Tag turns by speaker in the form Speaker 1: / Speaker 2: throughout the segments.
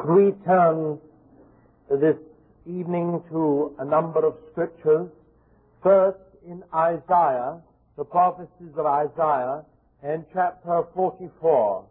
Speaker 1: We turn this evening to a number of scriptures. First in Isaiah, the prophecies of Isaiah, and chapter 44.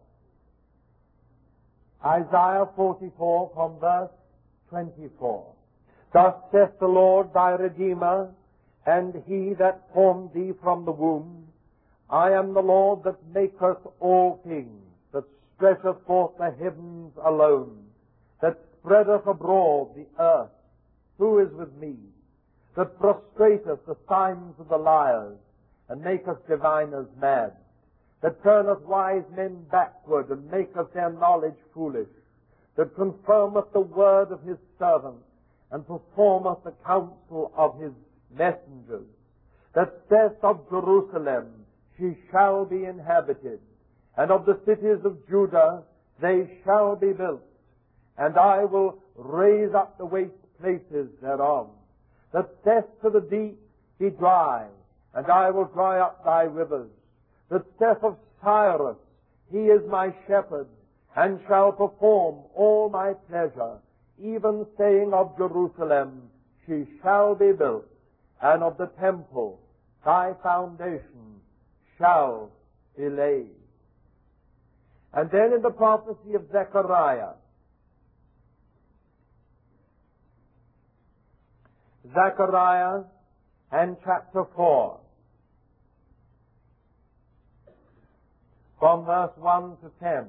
Speaker 1: Isaiah 44 from verse 24. Thus saith the Lord thy Redeemer, and he that formed thee from the womb. I am the Lord that maketh all things, that stretcheth forth the heavens alone, that spreadeth abroad the earth. Who is with me? That frustrateth the signs of the liars, and maketh diviners mad, that turneth wise men backward, and maketh their knowledge foolish, that confirmeth the word of his servants, and performeth the counsel of his messengers, that saith of Jerusalem, she shall be inhabited, and of the cities of Judah, they shall be built, and I will raise up the waste places thereof, that saith to the deep, be dry, and I will dry up thy rivers, that saith of Cyrus, he is my shepherd, and shall perform all my pleasure, even saying of Jerusalem, she shall be built, and of the temple, thy foundation shall be laid. And then in the prophecy of Zechariah, and chapter 4, from verse 1 to 10.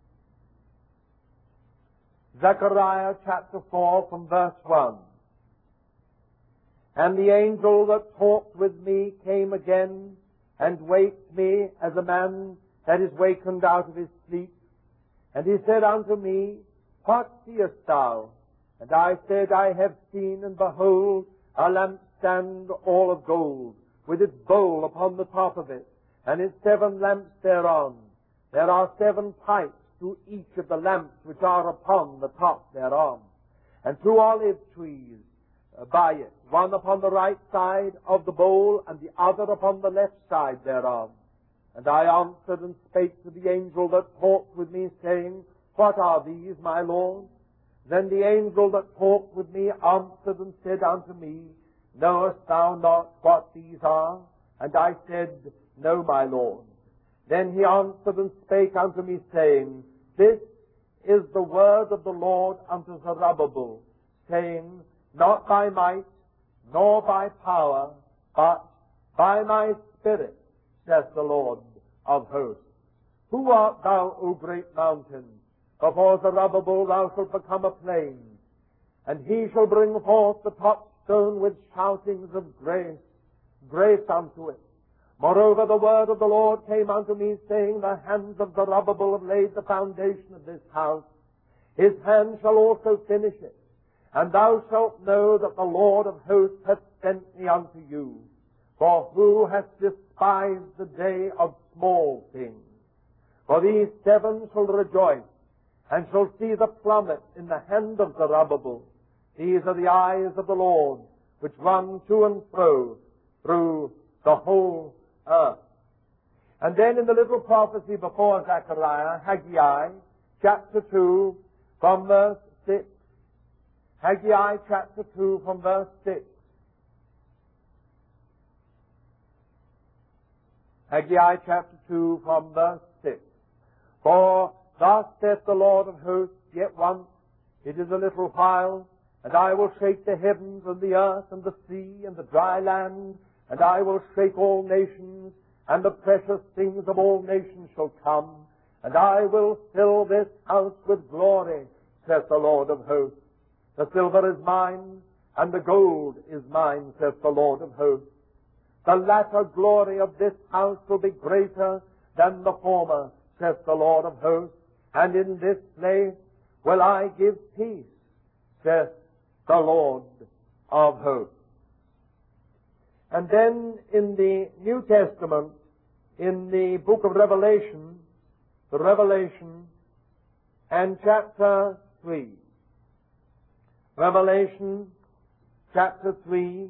Speaker 1: Zechariah chapter 4 from verse 1. And the angel that talked with me came again, and waked me as a man that is wakened out of his sleep. And he said unto me, What seest thou? And I said, I have seen, and behold, a lampstand all of gold, with its bowl upon the top of it, and its 7 lamps thereon. There are 7 pipes to each of the lamps which are upon the top thereon, and 2 olive trees by it, one upon the right side of the bowl, and the other upon the left side thereof. And I answered and spake to the angel that talked with me, saying, What are these, my Lord? Then the angel that talked with me answered and said unto me, Knowest thou not what these are? And I said, No, my Lord. Then he answered and spake unto me, saying, This is the word of the Lord unto Zerubbabel, saying, Not by might, nor by power, but by my Spirit, saith the Lord of hosts. Who art thou, O great mountain? Before Zerubbabel thou shalt become a plain, and he shall bring forth the top stone with shoutings of grace, grace unto it. Moreover, the word of the Lord came unto me, saying, The hands of Zerubbabel have laid the foundation of this house. His hand shall also finish it. And thou shalt know that the Lord of hosts hath sent me unto you. For who hath despised the day of small things? For these 7 shall rejoice, and shall see the plummet in the hand of Zerubbabel. These are the eyes of the Lord, which run to and fro through the whole earth. And then in the little prophecy before Zechariah, Haggai, chapter 2, from verse 6. Haggai, chapter 2, from verse 6. Haggai, chapter 2, from verse 6. For thus saith the Lord of hosts, Yet once, it is a little while, and I will shake the heavens and the earth and the sea and the dry land, and I will shake all nations, and the precious things of all nations shall come, and I will fill this house with glory, saith the Lord of hosts. The silver is mine, and the gold is mine, saith the Lord of hosts. The latter glory of this house will be greater than the former, saith the Lord of hosts. And in this place will I give peace, saith the Lord of hosts. And then in the New Testament, in the book of Revelation, and chapter 3. Revelation, chapter 3,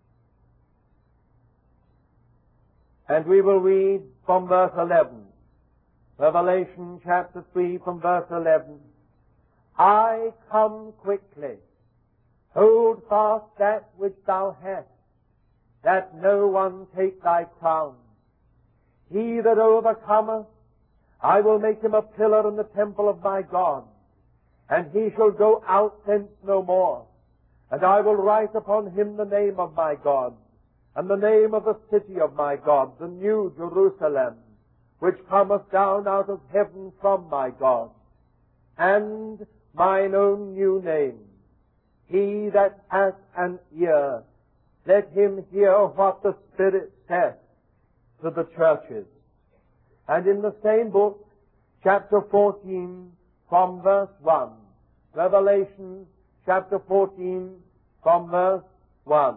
Speaker 1: and we will read from verse 11. Revelation chapter 3 from verse 11. I come quickly. Hold fast that which thou hast, that no one take thy crown. He that overcometh, I will make him a pillar in the temple of my God, and he shall go out thence no more. And I will write upon him the name of my God, and the name of the city of my God, the new Jerusalem, which cometh down out of heaven from my God, and mine own new name. He that hath an ear, let him hear what the Spirit saith to the churches. And in the same book, chapter 14, from verse 1, Revelation chapter 14, from verse 1.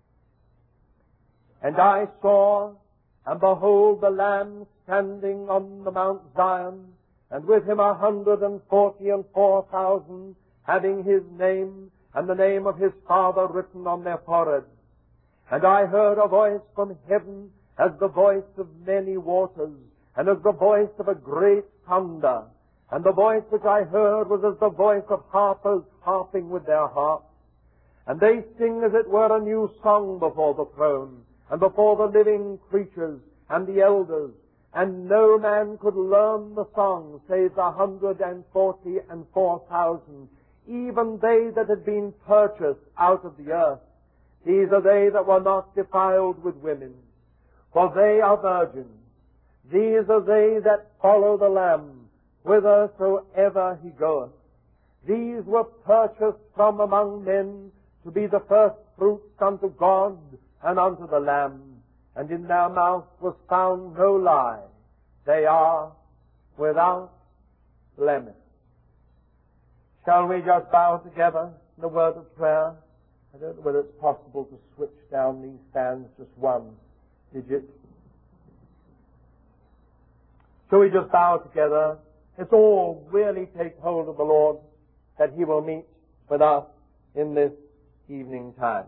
Speaker 1: And I saw, and behold, the Lamb standing on the Mount Zion, and with him 144,000, having his name and the name of his Father written on their foreheads. And I heard a voice from heaven as the voice of many waters, and as the voice of a great thunder. And the voice which I heard was as the voice of harpers harping with their harps. And they sing as it were a new song before the throne, and before the living creatures and the elders. And no man could learn the song save the 144,000, even they that had been purchased out of the earth. These are they that were not defiled with women, for they are virgins. These are they that follow the Lamb, whithersoever he goeth. These were purchased from among men to be the first fruits unto God and unto the Lamb. And in their mouth was found no lie. They are without blemish. Shall we just bow together in a word of prayer? I don't know whether it's possible to switch down these stands just one digit. Shall we just bow together? Let's all really take hold of the Lord, that he will meet with us in this evening time.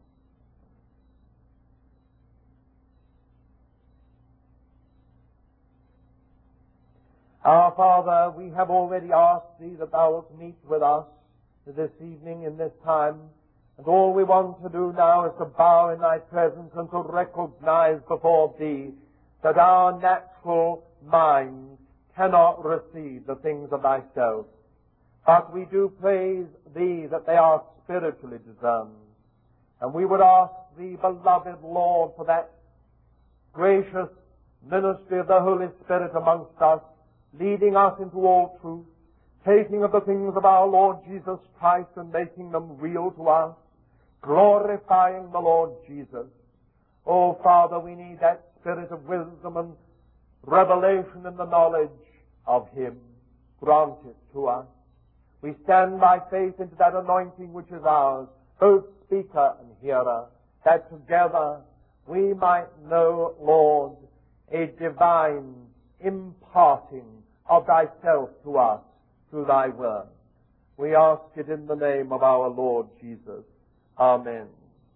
Speaker 1: Our Father, we have already asked thee that thou wilt meet with us this evening in this time, and all we want to do now is to bow in thy presence and to recognize before thee that our natural mind cannot receive the things of thyself. But we do praise thee that they are spiritually discerned. And we would ask thee, beloved Lord, for that gracious ministry of the Holy Spirit amongst us, leading us into all truth, taking of the things of our Lord Jesus Christ and making them real to us, glorifying the Lord Jesus. Oh, Father, we need that spirit of wisdom and revelation in the knowledge of him. Grant it to us. We stand by faith into that anointing which is ours, both speaker and hearer, that together we might know, Lord, a divine imparting of thyself to us through thy word. We ask it in the name of our Lord Jesus. Amen.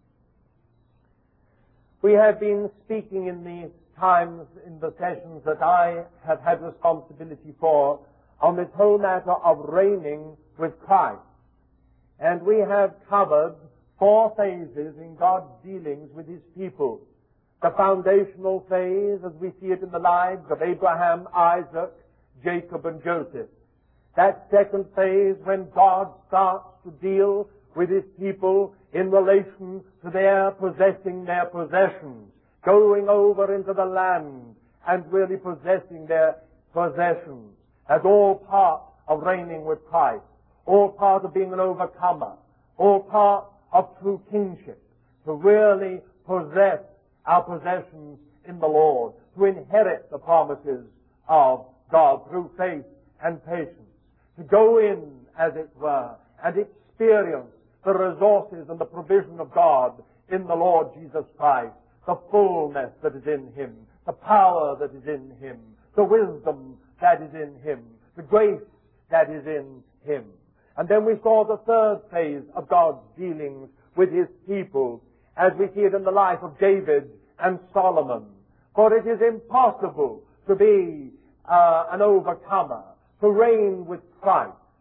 Speaker 1: We have been speaking in these times, in the sessions that I have had responsibility for, on this whole matter of reigning with Christ. And we have covered 4 phases in God's dealings with his people. The foundational phase, as we see it in the lives of Abraham, Isaac, Jacob, and Joseph. That second phase, when God starts to deal with his people in relation to their possessing their possessions, going over into the land and really possessing their possessions, as all part of reigning with Christ, all part of being an overcomer, all part of true kingship, to really possess our possessions in the Lord, to inherit the promises of God through faith and patience, to go in, as it were, and experience the resources and the provision of God in the Lord Jesus Christ, the fullness that is in him, the power that is in him, the wisdom that is in him, the grace that is in him. And then we saw the third phase of God's dealings with his people, as we see it in the life of David and Solomon. For it is impossible to be an overcomer, to reign with Christ,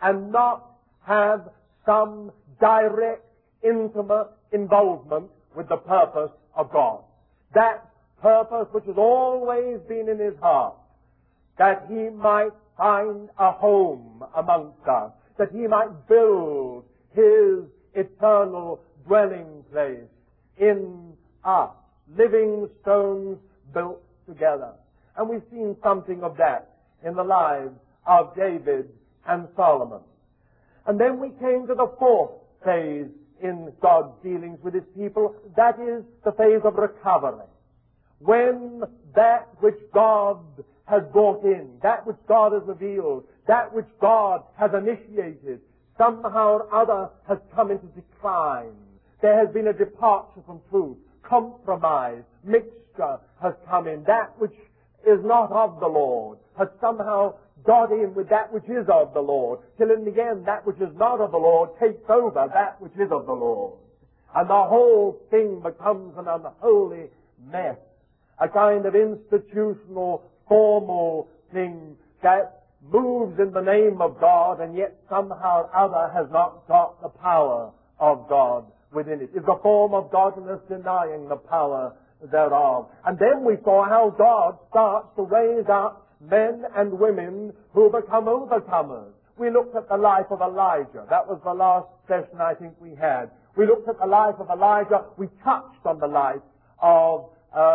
Speaker 1: and not have some direct, intimate involvement with the purpose of God. That purpose which has always been in his heart, that he might find a home amongst us, that he might build his eternal dwelling place in us, living stones built together. And we've seen something of that in the lives of David and Solomon. And then we came to the fourth phase in God's dealings with his people. That is the phase of recovery. When that which God has brought in, that which God has revealed, that which God has initiated, somehow or other has come into decline. There has been a departure from truth, compromise, mixture has come in. That which is not of the Lord has somehow got in with that which is of the Lord, till in the end that which is not of the Lord takes over that which is of the Lord. And the whole thing becomes an unholy mess, a kind of institutional, formal thing that moves in the name of God and yet somehow or other has not got the power of God within it. It's a form of godliness denying the power thereof. And then we saw how God starts to raise up men and women who become overcomers. We looked at the life of Elijah. That was the last session I think we had. We looked at the life of Elijah. We touched on the life of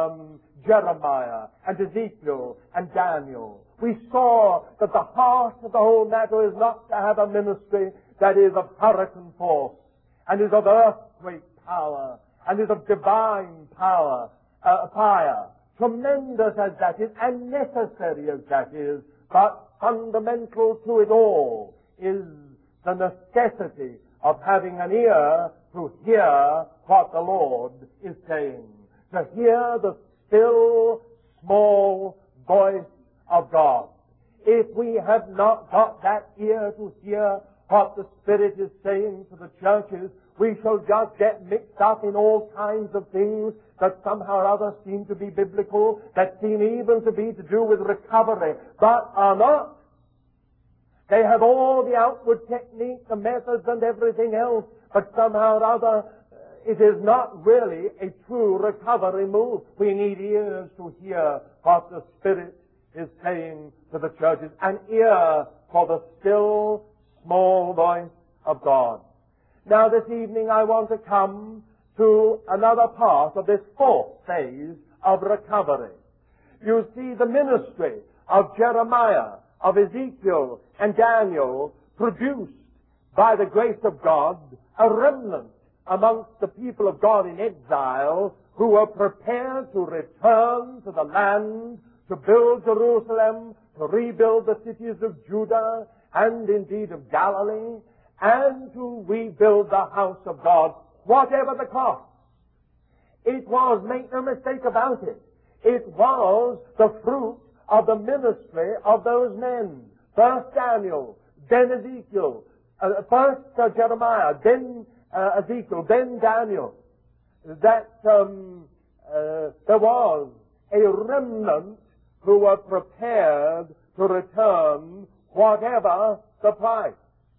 Speaker 1: Jeremiah and Ezekiel and Daniel. We saw that the heart of the whole matter is not to have a ministry that is of hurricane force and is of earthquake power and is of divine power, fire, tremendous as that is and necessary as that is, but fundamental to it all is the necessity of having an ear to hear what the Lord is saying, to hear the still, small voice of God. If we have not got that ear to hear what the Spirit is saying to the churches, we shall just get mixed up in all kinds of things that somehow or other seem to be biblical, that seem even to be to do with recovery, but are not. They have all the outward technique, the methods and everything else, but somehow or other it is not really a true recovery move. We need ears to hear what the Spirit is saying to the churches, an ear for the still, small voice of God. Now this evening I want to come to another part of this fourth phase of recovery. You see, the ministry of Jeremiah, of Ezekiel and Daniel produced by the grace of God a remnant amongst the people of God in exile who were prepared to return to the land, to build Jerusalem, to rebuild the cities of Judah and indeed of Galilee, and to rebuild the house of God, whatever the cost. It was, make no mistake about it, it was the fruit of the ministry of those men. First Daniel, then Ezekiel, first Jeremiah, then Ezekiel, then Daniel, that there was a remnant who were prepared to return whatever the price.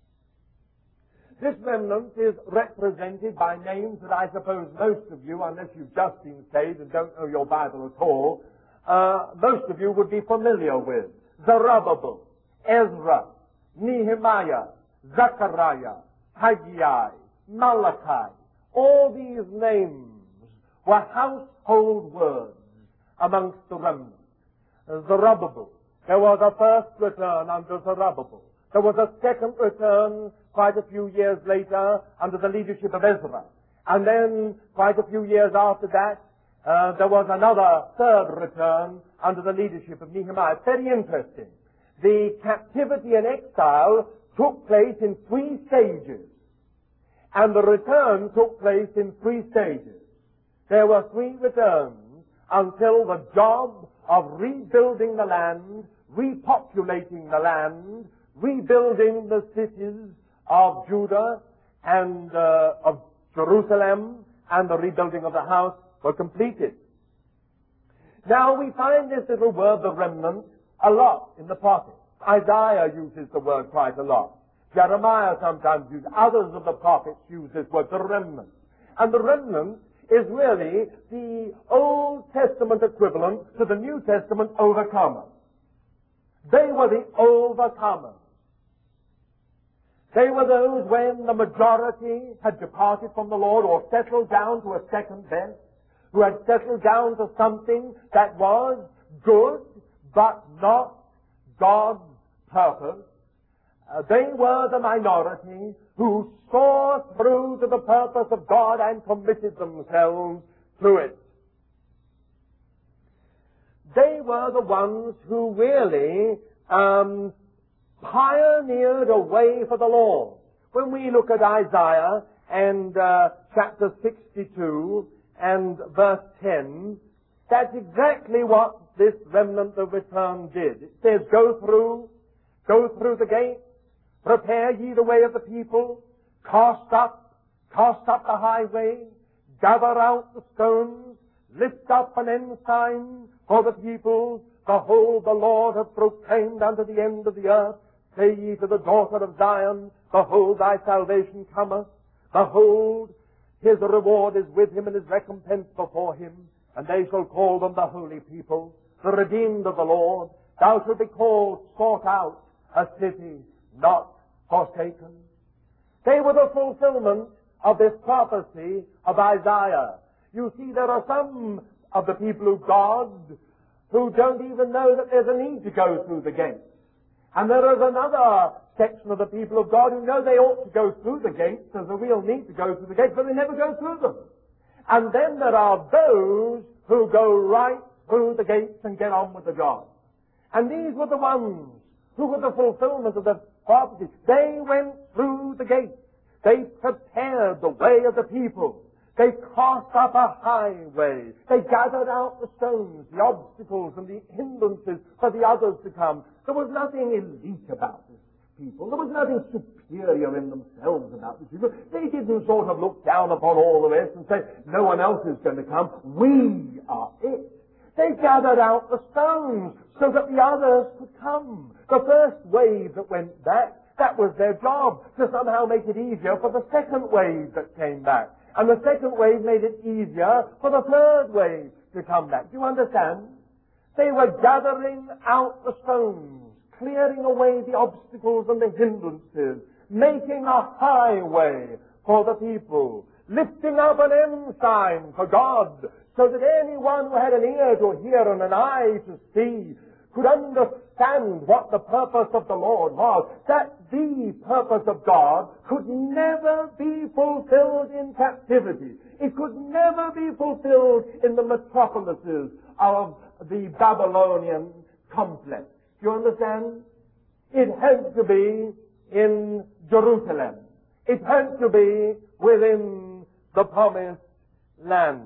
Speaker 1: This remnant is represented by names that I suppose most of you, unless you've just been saved and don't know your Bible at all, most of you would be familiar with. Zerubbabel, Ezra, Nehemiah, Zechariah, Haggai, Malachi. All these names were household words amongst the remnant. Zerubbabel. There was a first return under Zerubbabel. There was a second return quite a few years later under the leadership of Ezra. And then quite a few years after that, there was another third return under the leadership of Nehemiah. It's very interesting. The captivity and exile took place in 3 stages. And the return took place in 3 stages. There were 3 returns until the job of rebuilding the land, repopulating the land, rebuilding the cities of Judah and of Jerusalem and the rebuilding of the house were completed. Now we find this little word, the remnant, a lot in the prophets. Isaiah uses the word quite a lot. Jeremiah sometimes uses, others of the prophets use this word, the remnant. And the remnant is really the Old Testament equivalent to the New Testament overcomers. They were the overcomers. They were those when the majority had departed from the Lord or settled down to a second best, who had settled down to something that was good but not God's purpose. They were the minority who saw through to the purpose of God and committed themselves to it. They were the ones who really pioneered a way for the Lord. When we look at Isaiah and chapter 62 and verse 10, that's exactly what this remnant of return did. It says, go through the gate, prepare ye the way of the people, cast up the highway, gather out the stones, lift up an ensign for the people. Behold, the Lord hath proclaimed unto the end of the earth. Say ye to the daughter of Zion, behold, thy salvation cometh. Behold, his reward is with him and his recompense before him. And they shall call them the holy people, the redeemed of the Lord. Thou shalt be called, sought out, a city not forsaken. They were the fulfillment of this prophecy of Isaiah. You see, there are some of the people of God who don't even know that there's a need to go through the gates. And there is another section of the people of God who know they ought to go through the gates. There's a real need to go through the gates, but they never go through them. And then there are those who go right through the gates and get on with the job. And these were the ones who were the fulfillment of the prophecy. They went through the gates. They prepared the way of the people. They cast up a highway. They gathered out the stones, the obstacles and the hindrances for the others to come. There was nothing elite about this people. There was nothing superior in themselves about these people. They didn't sort of look down upon all the rest and say, no one else is going to come. We are it. They gathered out the stones so that the others could come. The first wave that went back, that was their job, to somehow make it easier for the second wave that came back. And the second wave made it easier for the third wave to come back. Do you understand? They were gathering out the stones, clearing away the obstacles and the hindrances, making a highway for the people, lifting up an ensign for God, so that anyone who had an ear to hear and an eye to see could understand what the purpose of the Lord was, that the purpose of God could never be fulfilled in captivity. It could never be fulfilled in the metropolises of the Babylonian complex. Do you understand? It had to be in Jerusalem. It had to be within the promised land.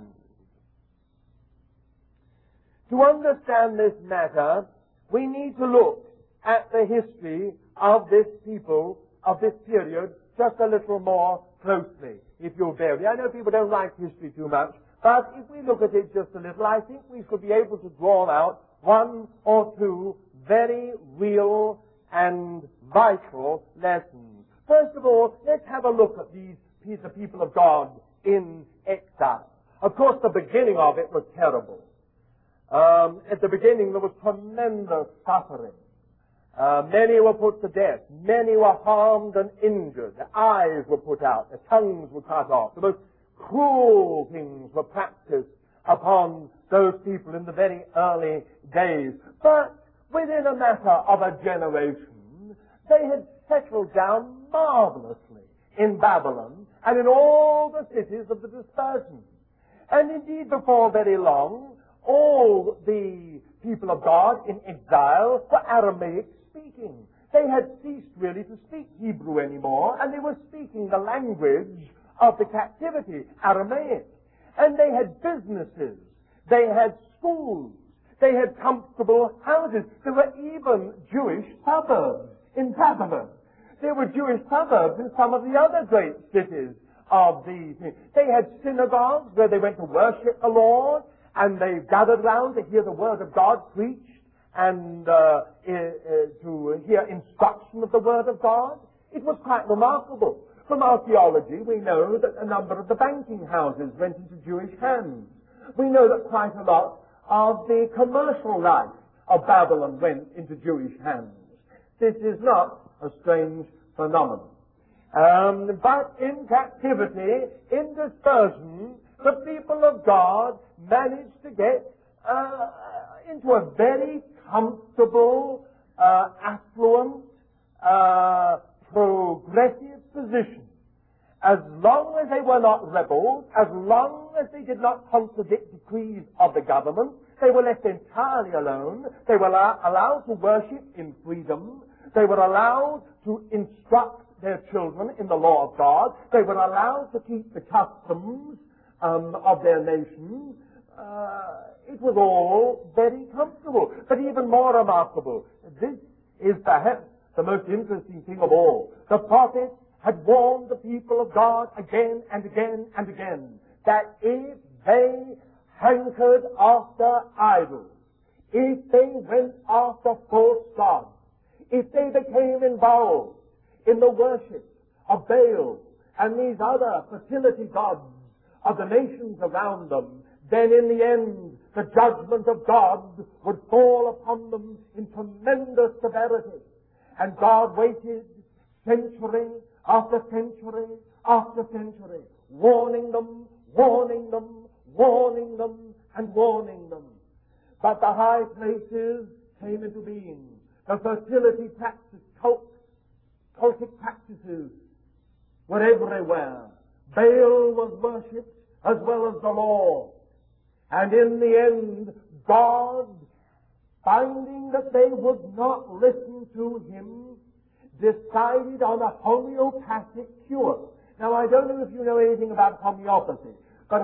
Speaker 1: To understand this matter, we need to look at the history of this people, of this period, just a little more closely, if you'll bear with me. I know people don't like history too much, but if we look at it just a little, I think we should be able to draw out one or two very real and vital lessons. First of all, let's have a look at the people of God in exile. Of course, the beginning of it was terrible. At the beginning, there was tremendous suffering. Many were put to death. Many were harmed and injured. Their eyes were put out. Their tongues were cut off. The most cruel things were practiced upon those people in the very early days. But within a matter of a generation, they had settled down marvelously in Babylon and in all the cities of the dispersion. And indeed, before very long, all the people of God in exile were Aramaic speaking. They had ceased really to speak Hebrew anymore, and they were speaking the language of the captivity, Aramaic. And they had businesses. They had schools. They had comfortable houses. There were even Jewish suburbs in Babylon. There were Jewish suburbs in some of the other great cities of these. They had synagogues where they went to worship the Lord, and they gathered round to hear the Word of God preached and to hear instruction of the Word of God.
Speaker 2: It was quite remarkable. From archaeology, we know that a number of the banking houses went into Jewish hands. We know that quite a lot of the commercial life of Babylon went into Jewish hands. This is not a strange phenomenon. But in captivity, in dispersion, the people of God managed to get into a very comfortable, affluent, progressive position. As long as they were not rebels, as long as they did not contradict decrees of the government, they were left entirely alone. They were allowed to worship in freedom. They were allowed to instruct their children in the law of God. They were allowed to keep the customs of their nation. It was all very comfortable. But even more remarkable, this is perhaps the most interesting thing of all. The prophets had warned the people of God again and again and again that if they hankered after idols, if they went after false gods, if they became involved in the worship of Baal and these other fertility gods of the nations around them, then in the end the judgment of God would fall upon them in tremendous severity. And God waited century after century after century, warning them, warning them, warning them, and warning them. But the high places came into being. The fertility practice, cultic practices were everywhere. Baal was worshipped as well as the Lord. And in the end, God, finding that they would not listen to Him, decided on a homeopathic cure. Now, I don't know if you know anything about homeopathy, but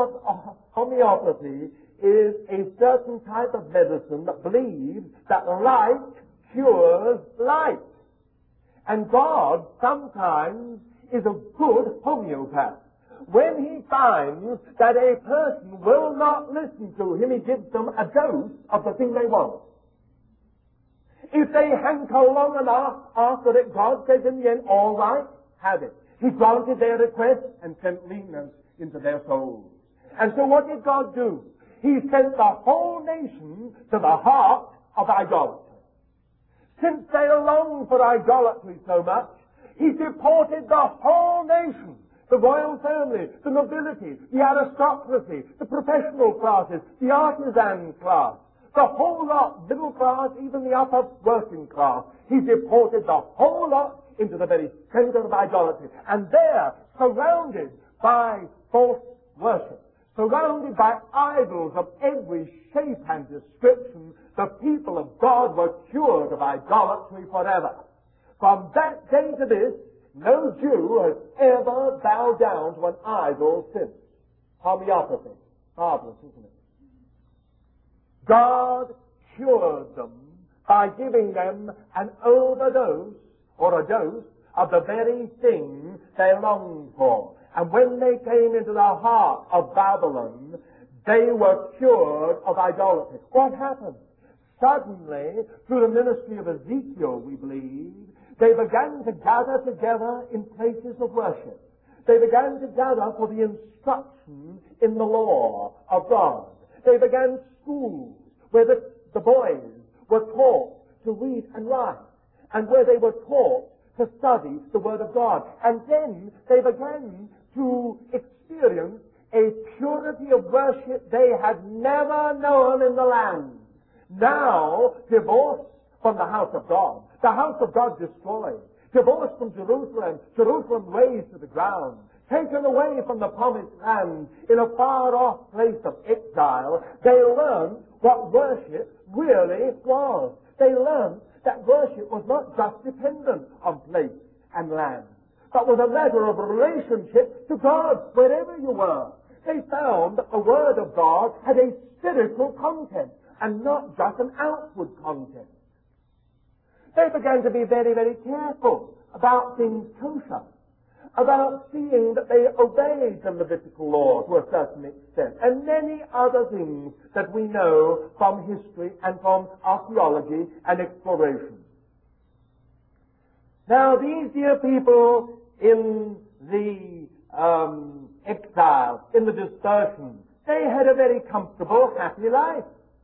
Speaker 2: homeopathy is a certain type of medicine that believes that like cures like. And God sometimes is a good homeopath. When He finds that a person will not listen to Him, He gives them a dose of the thing they want. If they hanker long enough after it, God says in the end, all right, have it. He granted their request and sent leanness into their souls. And so what did God do? He sent the whole nation to the heart of idolatry. Since they longed for idolatry so much, He deported the whole nation, the royal family, the nobility, the aristocracy, the professional classes, the artisan class, the whole lot, middle class, even the upper working class. He deported the whole lot into the very center of idolatry. And there, surrounded by false worship, surrounded by idols of every shape and description, the people of God were cured of idolatry forever. From that day to this, no Jew has ever bowed down to an idol since. Homeopathy. Marvelous, isn't it? God cured them by giving them an overdose or a dose of the very thing they longed for. And when they came into the heart of Babylon, they were cured of idolatry. What happened? Suddenly, through the ministry of Ezekiel, we believe, they began to gather together in places of worship. They began to gather for the instruction in the law of God. They began schools where the boys were taught to read and write, and where they were taught to study the Word of God. And then they began to experience a purity of worship they had never known in the land. Now, divorced from the house of God, the house of God destroyed, divorced from Jerusalem, Jerusalem razed to the ground, taken away from the promised land in a far-off place of exile, they learned what worship really was. They learned that worship was not just dependent on place and land, but was a matter of relationship to God wherever you were. They found that the Word of God had a spiritual content and not just an outward content. They began to be very, very careful about things kosher, about seeing that they obeyed the Levitical law to a certain extent, and many other things that we know from history and from archaeology and exploration. Now, these dear people in the exile, in the dispersion, they had a very comfortable, happy life.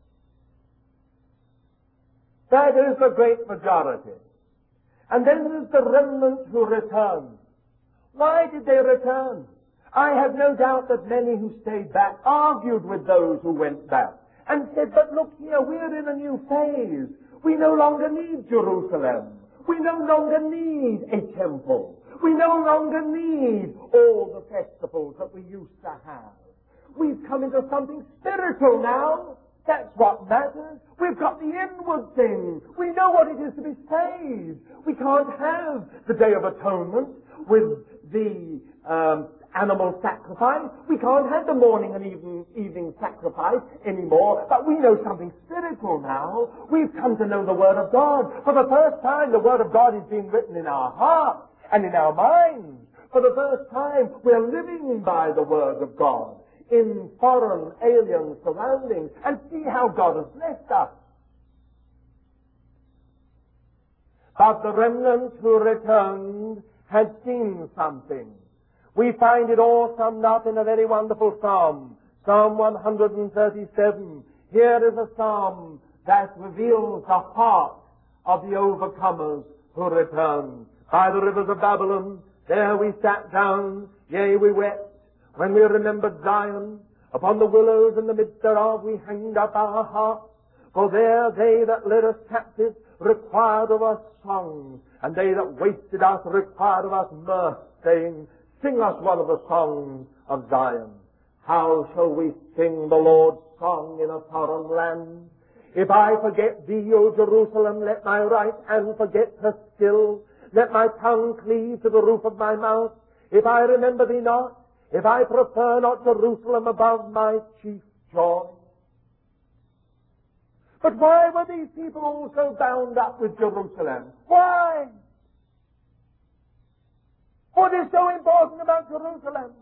Speaker 2: That is the great majority. And then there's the remnant who returned. Why did they return? I have no doubt that many who stayed back argued with those who went back and said, but look here, we're in a new phase. We no longer need Jerusalem. We no longer need a temple. We no longer need all the festivals that we used to have. We've come into something spiritual now. That's what matters. We've got the inward thing. We know what it is to be saved. We can't have the Day of Atonement with the animal sacrifice. We can't have the morning and evening sacrifice anymore. But we know something spiritual now. We've come to know the Word of God. For the first time, the Word of God is being written in our hearts and in our minds. For the first time, we're living by the Word of God in foreign, alien surroundings, and see how God has blessed us. But the remnant who returned had seen something. We find it all summed up in a very wonderful psalm, Psalm 137. Here is a psalm that reveals the heart of the overcomers who returned. By the rivers of Babylon, there we sat down, yea, we wept, when we remembered Zion. Upon the willows in the midst thereof we hanged up our hearts. For there they that led us captive required of us songs, and they that wasted us required of us mirth, saying, sing us one of the songs of Zion. How shall we sing the Lord's song in a foreign land? If I forget thee, O Jerusalem, let my right hand forget her still. Let my tongue cleave to the roof of my mouth. If I remember thee not, if I prefer not Jerusalem above my chief joy. But why were these people also bound up with Jerusalem? Why? What is so important about Jerusalem?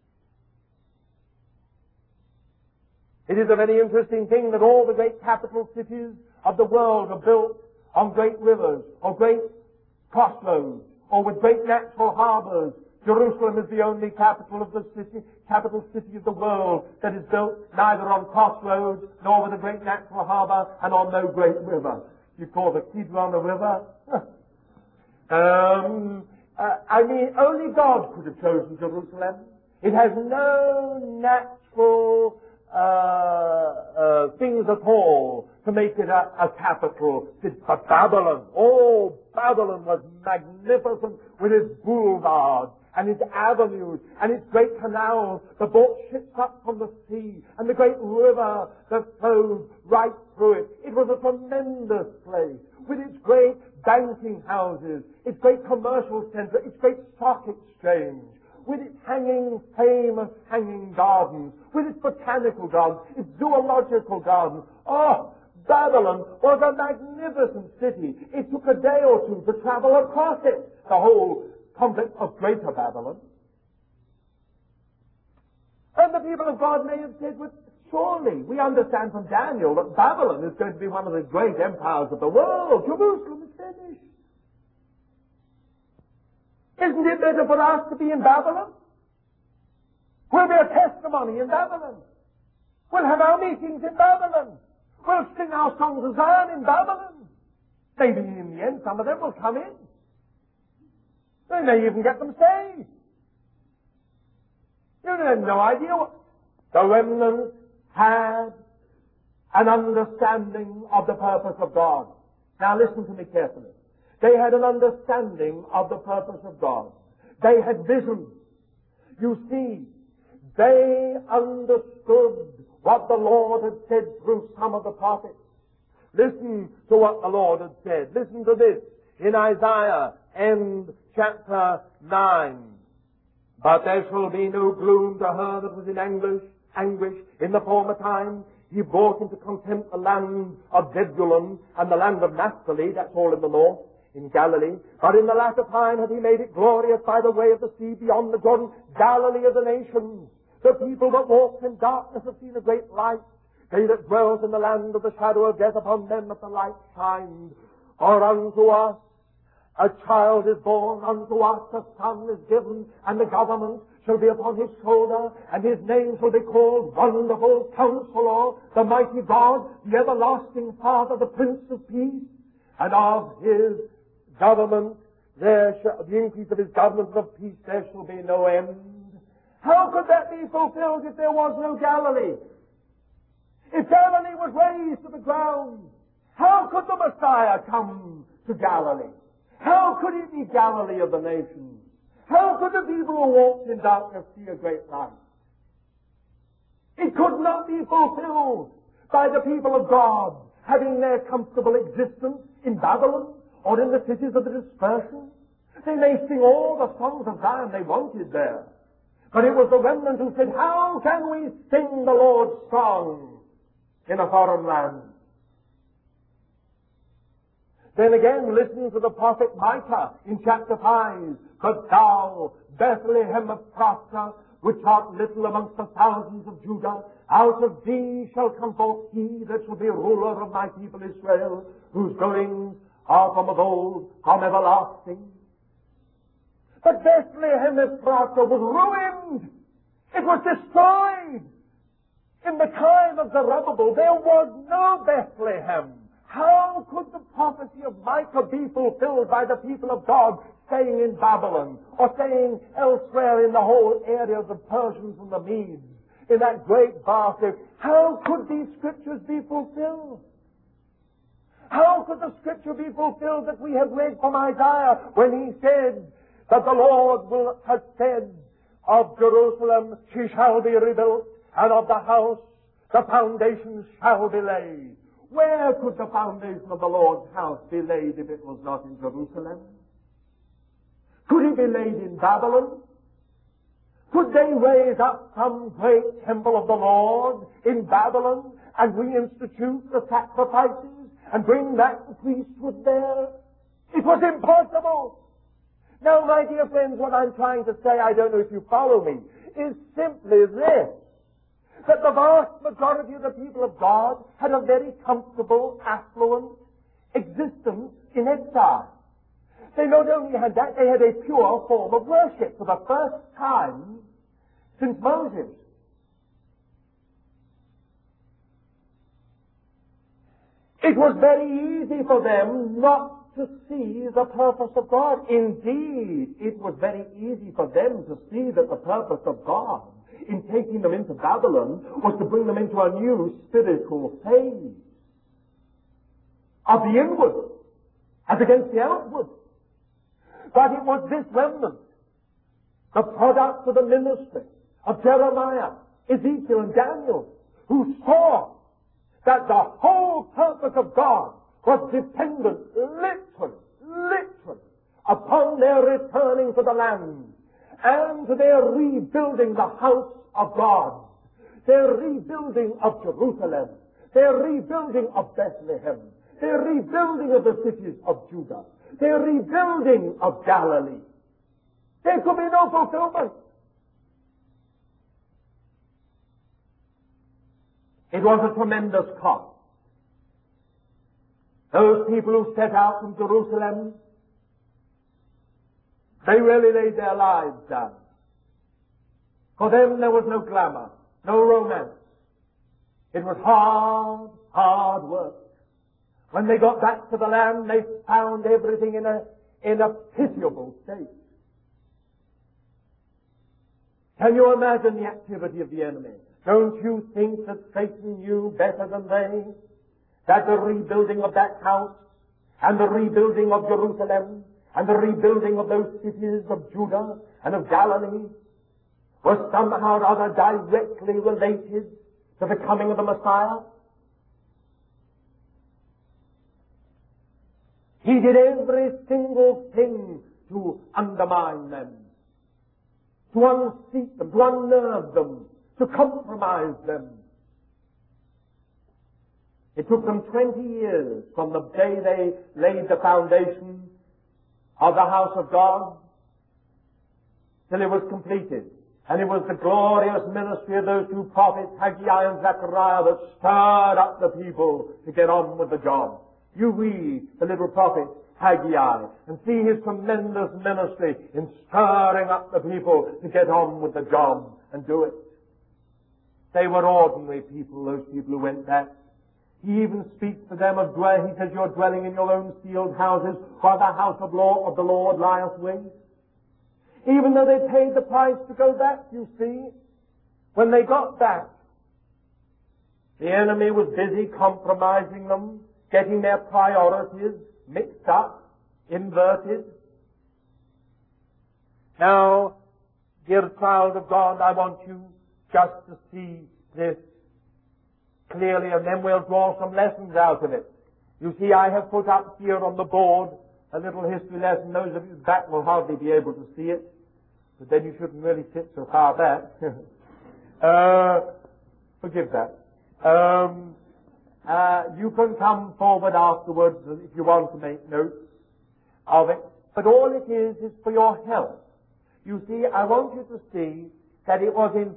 Speaker 2: It is a very interesting thing that all the great capital cities of the world are built on great rivers or great crossroads or with great natural harbors. Jerusalem is the only capital of the city, capital city of the world that is built neither on crossroads nor with a great natural harbor and on no great river. You call the Kidron a river? Only God could have chosen Jerusalem. It has no natural things at all to make it a capital. But Babylon, Babylon was magnificent with its boulevards and its avenues and its great canals that brought ships up from the sea and the great river that flowed right through it. It was a tremendous place with its great banking houses, its great commercial center, its great stock exchange, with its famous hanging gardens, with its botanical gardens, its zoological gardens. Babylon was a magnificent city. It took a day or two to travel across it, the whole complex of Greater Babylon. And the people of God may have said, well, surely we understand from Daniel that Babylon is going to be one of the great empires of the world. Jerusalem is finished. Isn't it better for us to be in Babylon? We'll be a testimony in Babylon. We'll have our meetings in Babylon. We'll sing our songs of Zion in Babylon. Maybe in the end some of them will come in. They may even get them saved. You have no idea what. The remnant had an understanding of the purpose of God. Now listen to me carefully. They had an understanding of the purpose of God. They had vision. You see, they understood what the Lord had said through some of the prophets. Listen to what the Lord had said. Listen to this in Isaiah and chapter 9. But there shall be no gloom to her that was in anguish in the former time. He brought into contempt the land of Zebulun and the land of Naphtali, that's all in the north, in Galilee. But in the latter time hath he made it glorious by the way of the sea beyond the Jordan, Galilee of the nations. The people that walked in darkness have seen a great light. They that dwelt in the land of the shadow of death, upon them that the light shined. For unto us A child is born unto us, a son is given, and the government shall be upon his shoulder, and his name shall be called Wonderful Counselor, the Mighty God, the Everlasting Father, the Prince of Peace. And of his government, the increase of his government and of peace, there shall be no end. How could that be fulfilled if there was no Galilee? If Galilee was razed to the ground, how could the Messiah come to Galilee? How could it be Galilee of the nations? How could the people who walked in darkness see a great light? It could not be fulfilled by the people of God having their comfortable existence in Babylon or in the cities of the dispersion. They may sing all the songs of Zion they wanted there. But it was the remnant who said, how can we sing the Lord's song in a foreign land? Then again, listen to the prophet Micah in chapter 5. But thou, Bethlehem Ephrathah, which art little amongst the thousands of Judah, out of thee shall come forth he that shall be ruler of my people Israel, whose goings are from of old, from everlasting. But Bethlehem Ephrathah was ruined. It was destroyed. In the time of Zerubbabel, there was no Bethlehem. How could the prophecy of Micah be fulfilled by the people of God staying in Babylon or staying elsewhere in the whole area of the Persians and the Medes, in that great vast area? How could these scriptures be fulfilled? How could the scripture be fulfilled that we have read from Isaiah when he said that the Lord has said of Jerusalem, she shall be rebuilt, and of the house the foundations shall be laid? Where could the foundation of the Lord's house be laid if it was not in Jerusalem? Could it be laid in Babylon? Could they raise up some great temple of the Lord in Babylon and reinstitute the sacrifices and bring back the priesthood there? It was impossible. Now, my dear friends, what I'm trying to say, I don't know if you follow me, is simply this: that the vast majority of the people of God had a very comfortable, affluent existence in exile. They not only had that, they had a pure form of worship for the first time since Moses. It was very easy for them not to see the purpose of God. Indeed, it was very easy for them to see that the purpose of God in taking them into Babylon was to bring them into a new spiritual phase of the inward as against the outward. But it was this remnant, the product of the ministry of Jeremiah, Ezekiel, and Daniel, who saw that the whole purpose of God was dependent literally upon their returning to the land and their rebuilding the house of God, their rebuilding of Jerusalem, their rebuilding of Bethlehem, their rebuilding of the cities of Judah, their rebuilding of Galilee. There could be no fulfillment. It was a tremendous cost. Those people who set out from Jerusalem, they really laid their lives down. For them there was no glamour, no romance. It was hard work. When they got back to the land, they found everything in a pitiable state. Can you imagine the activity of the enemy? Don't you think that Satan knew better than they that the rebuilding of that house and the rebuilding of Jerusalem and the rebuilding of those cities of Judah and of Galilee was somehow or other directly related to the coming of the Messiah? He did every single thing to undermine them, to unseat them, to unnerve them, to compromise them. It took them 20 years from the day they laid the foundation of the house of God till it was completed. And it was the glorious ministry of those two prophets, Haggai and Zechariah, that stirred up the people to get on with the job. You read the little prophet Haggai and see his tremendous ministry in stirring up the people to get on with the job and do it. They were ordinary people, those people who went back. He even speaks to them of dwell. He says, "You're dwelling in your own sealed houses, while the house of the Lord lieth waste." Even though they paid the price to go back, you see, when they got back, the enemy was busy compromising them, getting their priorities mixed up, inverted. Now, dear child of God, I want you just to see this clearly, and then we'll draw some lessons out of it. You see, I have put up here on the board a little history lesson. Those of you back will hardly be able to see it, but then you shouldn't really sit so far back. Forgive that. You can come forward afterwards if you want to make notes of it. But all it is for your help. You see, I want you to see that it was in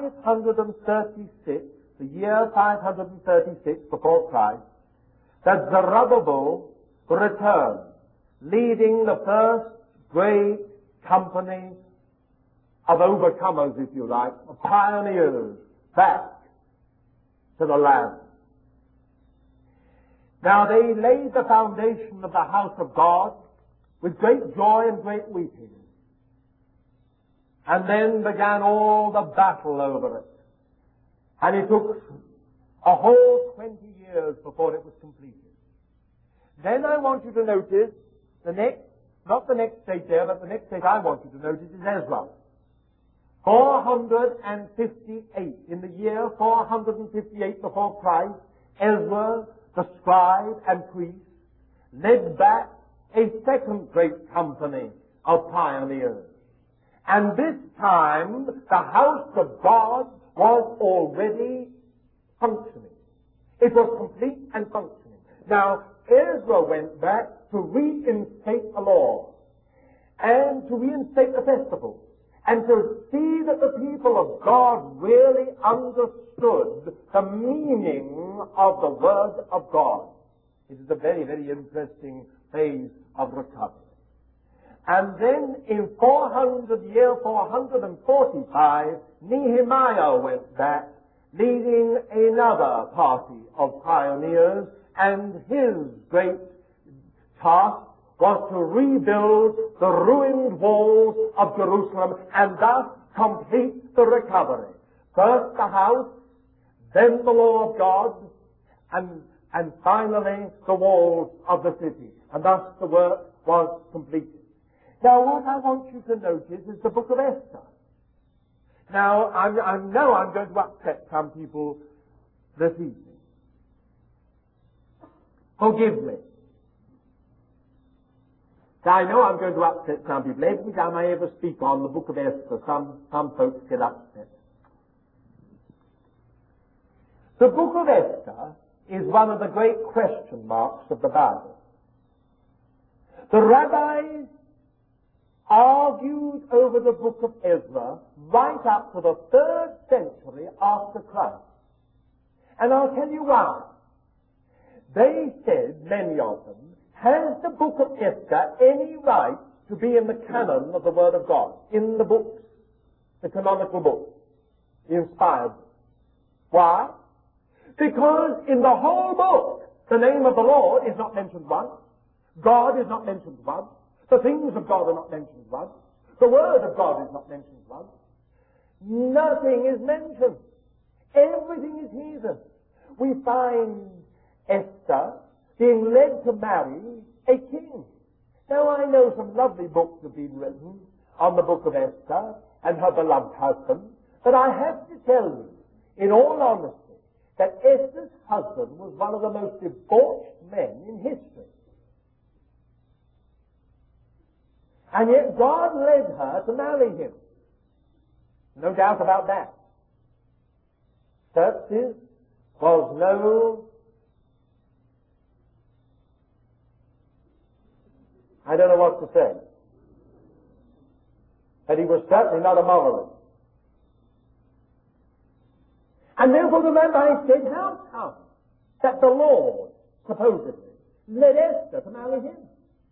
Speaker 2: 536, the year 536 before Christ, that Zerubbabel returned, leading the first great company of overcomers, if you like, of pioneers back to the land. Now they laid the foundation of the house of God with great joy and great weeping. And then began all the battle over it. And it took a whole 20 years before it was completed. Then I want you to notice the next, not the next date there, but the next date I want you to notice is Ezra. 458, in the year 458 before Christ, Ezra, the scribe and priest, led back a second great company of pioneers. And this time, the house of God was already functioning. It was complete and functioning. Now, Ezra went back to reinstate the law and to reinstate the festivals and to see that the people of God really understood the meaning of the Word of God. It is a very, very interesting phase of recovery. And then in 445, Nehemiah went back, leading another party of pioneers, and his great task was to rebuild the ruined walls of Jerusalem and thus complete the recovery. First the house, then the law of God, and finally the walls of the city. And thus the work was completed. Now, what I want you to notice is the book of Esther. Now, I know I'm going to upset some people this evening. Forgive me. I know I'm going to upset some people. Every time I ever speak on the book of Esther, some folks get upset. The book of Esther is one of the great question marks of the Bible. The rabbis argued over the book of Ezra right up to the 3rd century after Christ. And I'll tell you why. They said, many of them, has the book of Esther any right to be in the canon of the Word of God, in the books, the canonical books, the inspired books? Why? Because in the whole book, the name of the Lord is not mentioned once. God is not mentioned once. The things of God are not mentioned once. The Word of God is not mentioned once. Nothing is mentioned. Everything is heathen. We find Esther being led to marry a king. Now, I know some lovely books have been written on the book of Esther and her beloved husband, but I have to tell you, in all honesty, that Esther's husband was one of the most debauched men in history. And yet God led her to marry him. No doubt about that. Xerxes was no, I don't know what to say, but he was certainly not a moralist. And therefore the rabbi said, how come that the Lord, supposedly, led Esther to marry him?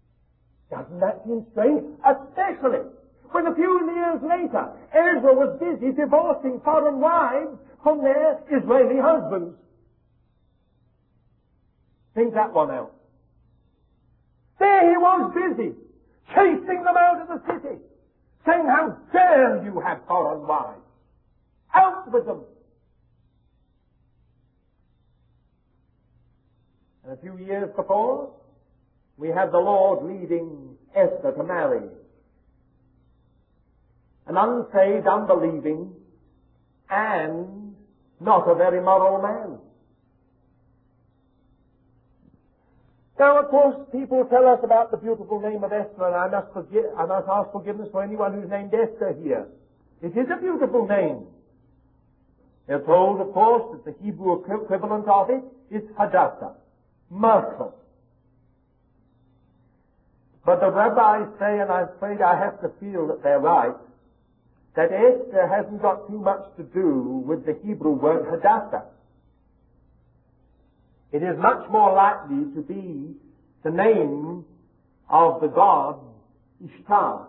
Speaker 2: Doesn't that seem strange? Especially when a few years later, Ezra was busy divorcing foreign wives from their Israeli husbands. Think that one out. There he was busy, chasing them out of the city, saying, how dare you have foreign wives? Out with them! And a few years before, we had the Lord leading Esther to marry an unsaved, unbelieving, and not a very moral man. Now, of course, people tell us about the beautiful name of Esther, and I must ask forgiveness for anyone who's named Esther here. It is a beautiful name. They're told, of course, that the Hebrew equivalent of it is Hadassah, myrtle. But the rabbis say, and I'm afraid I have to feel that they're right, that Esther hasn't got too much to do with the Hebrew word Hadassah. It is much more likely to be the name of the god Ishtar.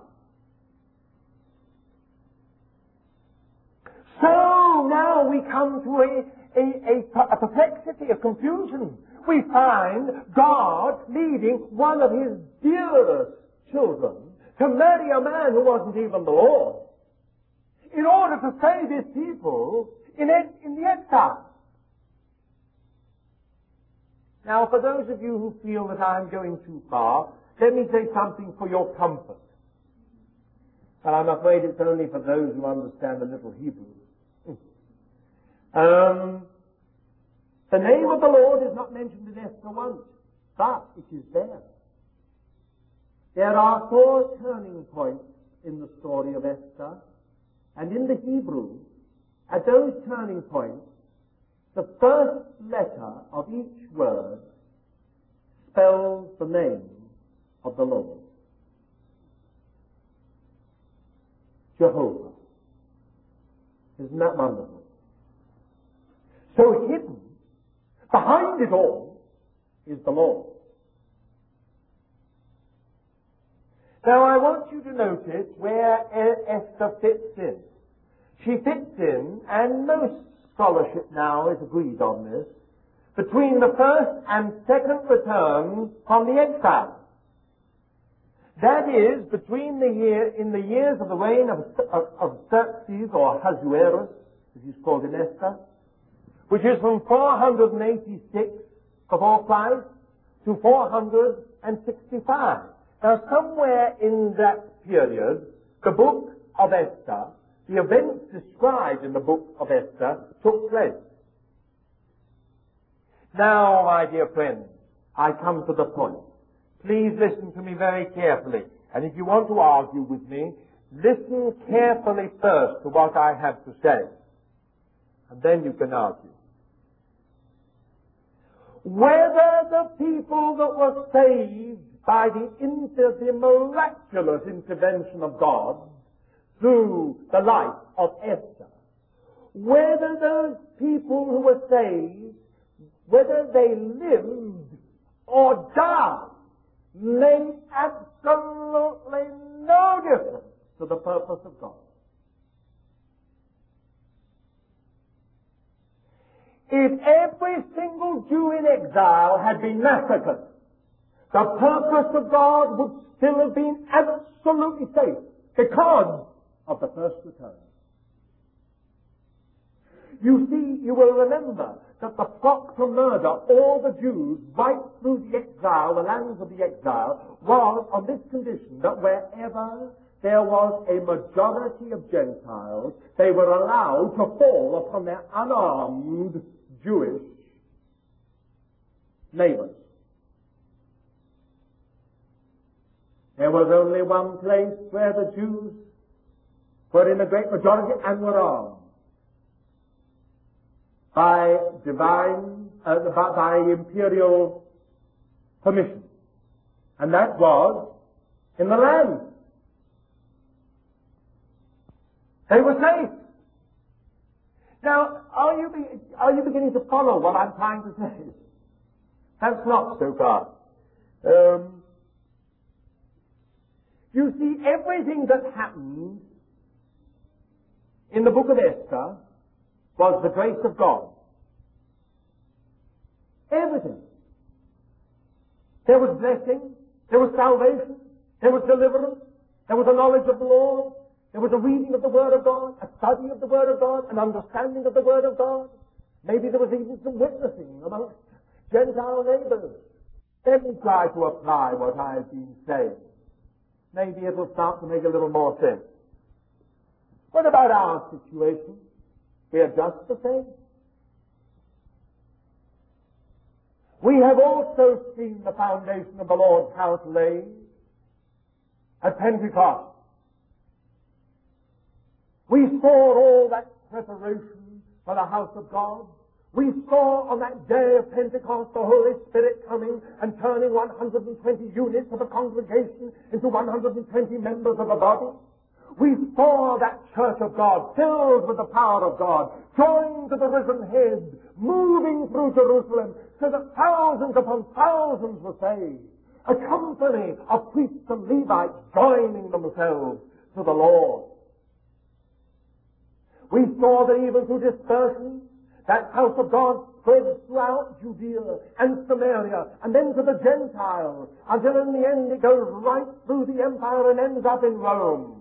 Speaker 2: So now we come to a perplexity, a confusion. We find God leading one of his dearest children to marry a man who wasn't even the Lord, in order to save his people in the exile. Now, for those of you who feel that I'm going too far, let me say something for your comfort. But I'm afraid it's only for those who understand a little Hebrew. The name of the Lord is not mentioned in Esther once, but it is there. There are 4 turning points in the story of Esther, and in the Hebrew, at those turning points, the first letter of each word spells the name of the Lord. Jehovah. Isn't that wonderful? So hidden behind it all is the Lord. Now I want you to notice where Esther fits in. She fits in, and most scholarship now is agreed on this, between the first and second return from the exile. That is, between in the years of the reign of Xerxes, or Ahasuerus, as he's called in Esther, which is from 486 before Christ to 465. Now, somewhere in that period, the book of Esther, the events described in the book of Esther, took place. Now, my dear friends, I come to the point. Please listen to me very carefully. And if you want to argue with me, listen carefully first to what I have to say. And then you can argue. Whether the people that were saved by the miraculous intervention of God through the life of Esther, whether those people who were saved, whether they lived or died, made absolutely no difference to the purpose of God. If every single Jew in exile had been massacred, the purpose of God would still have been absolutely safe because of the first return. You see, you will remember that the plot to murder all the Jews right through the exile, the lands of the exile, was on this condition that wherever there was a majority of Gentiles, they were allowed to fall upon their unarmed Jewish neighbors. There was only one place where the Jews were in a great majority and were armed. By imperial permission. And that was in the land. They were safe. Now, are you beginning to follow what I'm trying to say? That's not so far. You see, everything that happened in the book of Esther was the grace of God. Everything. There was blessing, there was salvation, there was deliverance, there was a knowledge of the Lord, there was a reading of the Word of God, a study of the Word of God, an understanding of the Word of God. Maybe there was even some witnessing amongst Gentile neighbors. Let me try to apply what I've been saying. Maybe it will start to make a little more sense. What about our situation? We are just the same. We have also seen the foundation of the Lord's house laid at Pentecost. We saw all that preparation for the house of God. We saw on that day of Pentecost the Holy Spirit coming and turning 120 units of a congregation into 120 members of a body. We saw that church of God filled with the power of God, joined to the risen head, moving through Jerusalem so that thousands upon thousands were saved. A company of priests and Levites joining themselves to the Lord. We saw that even through dispersion, that house of God spread throughout Judea and Samaria and then to the Gentiles until in the end it goes right through the empire and ends up in Rome.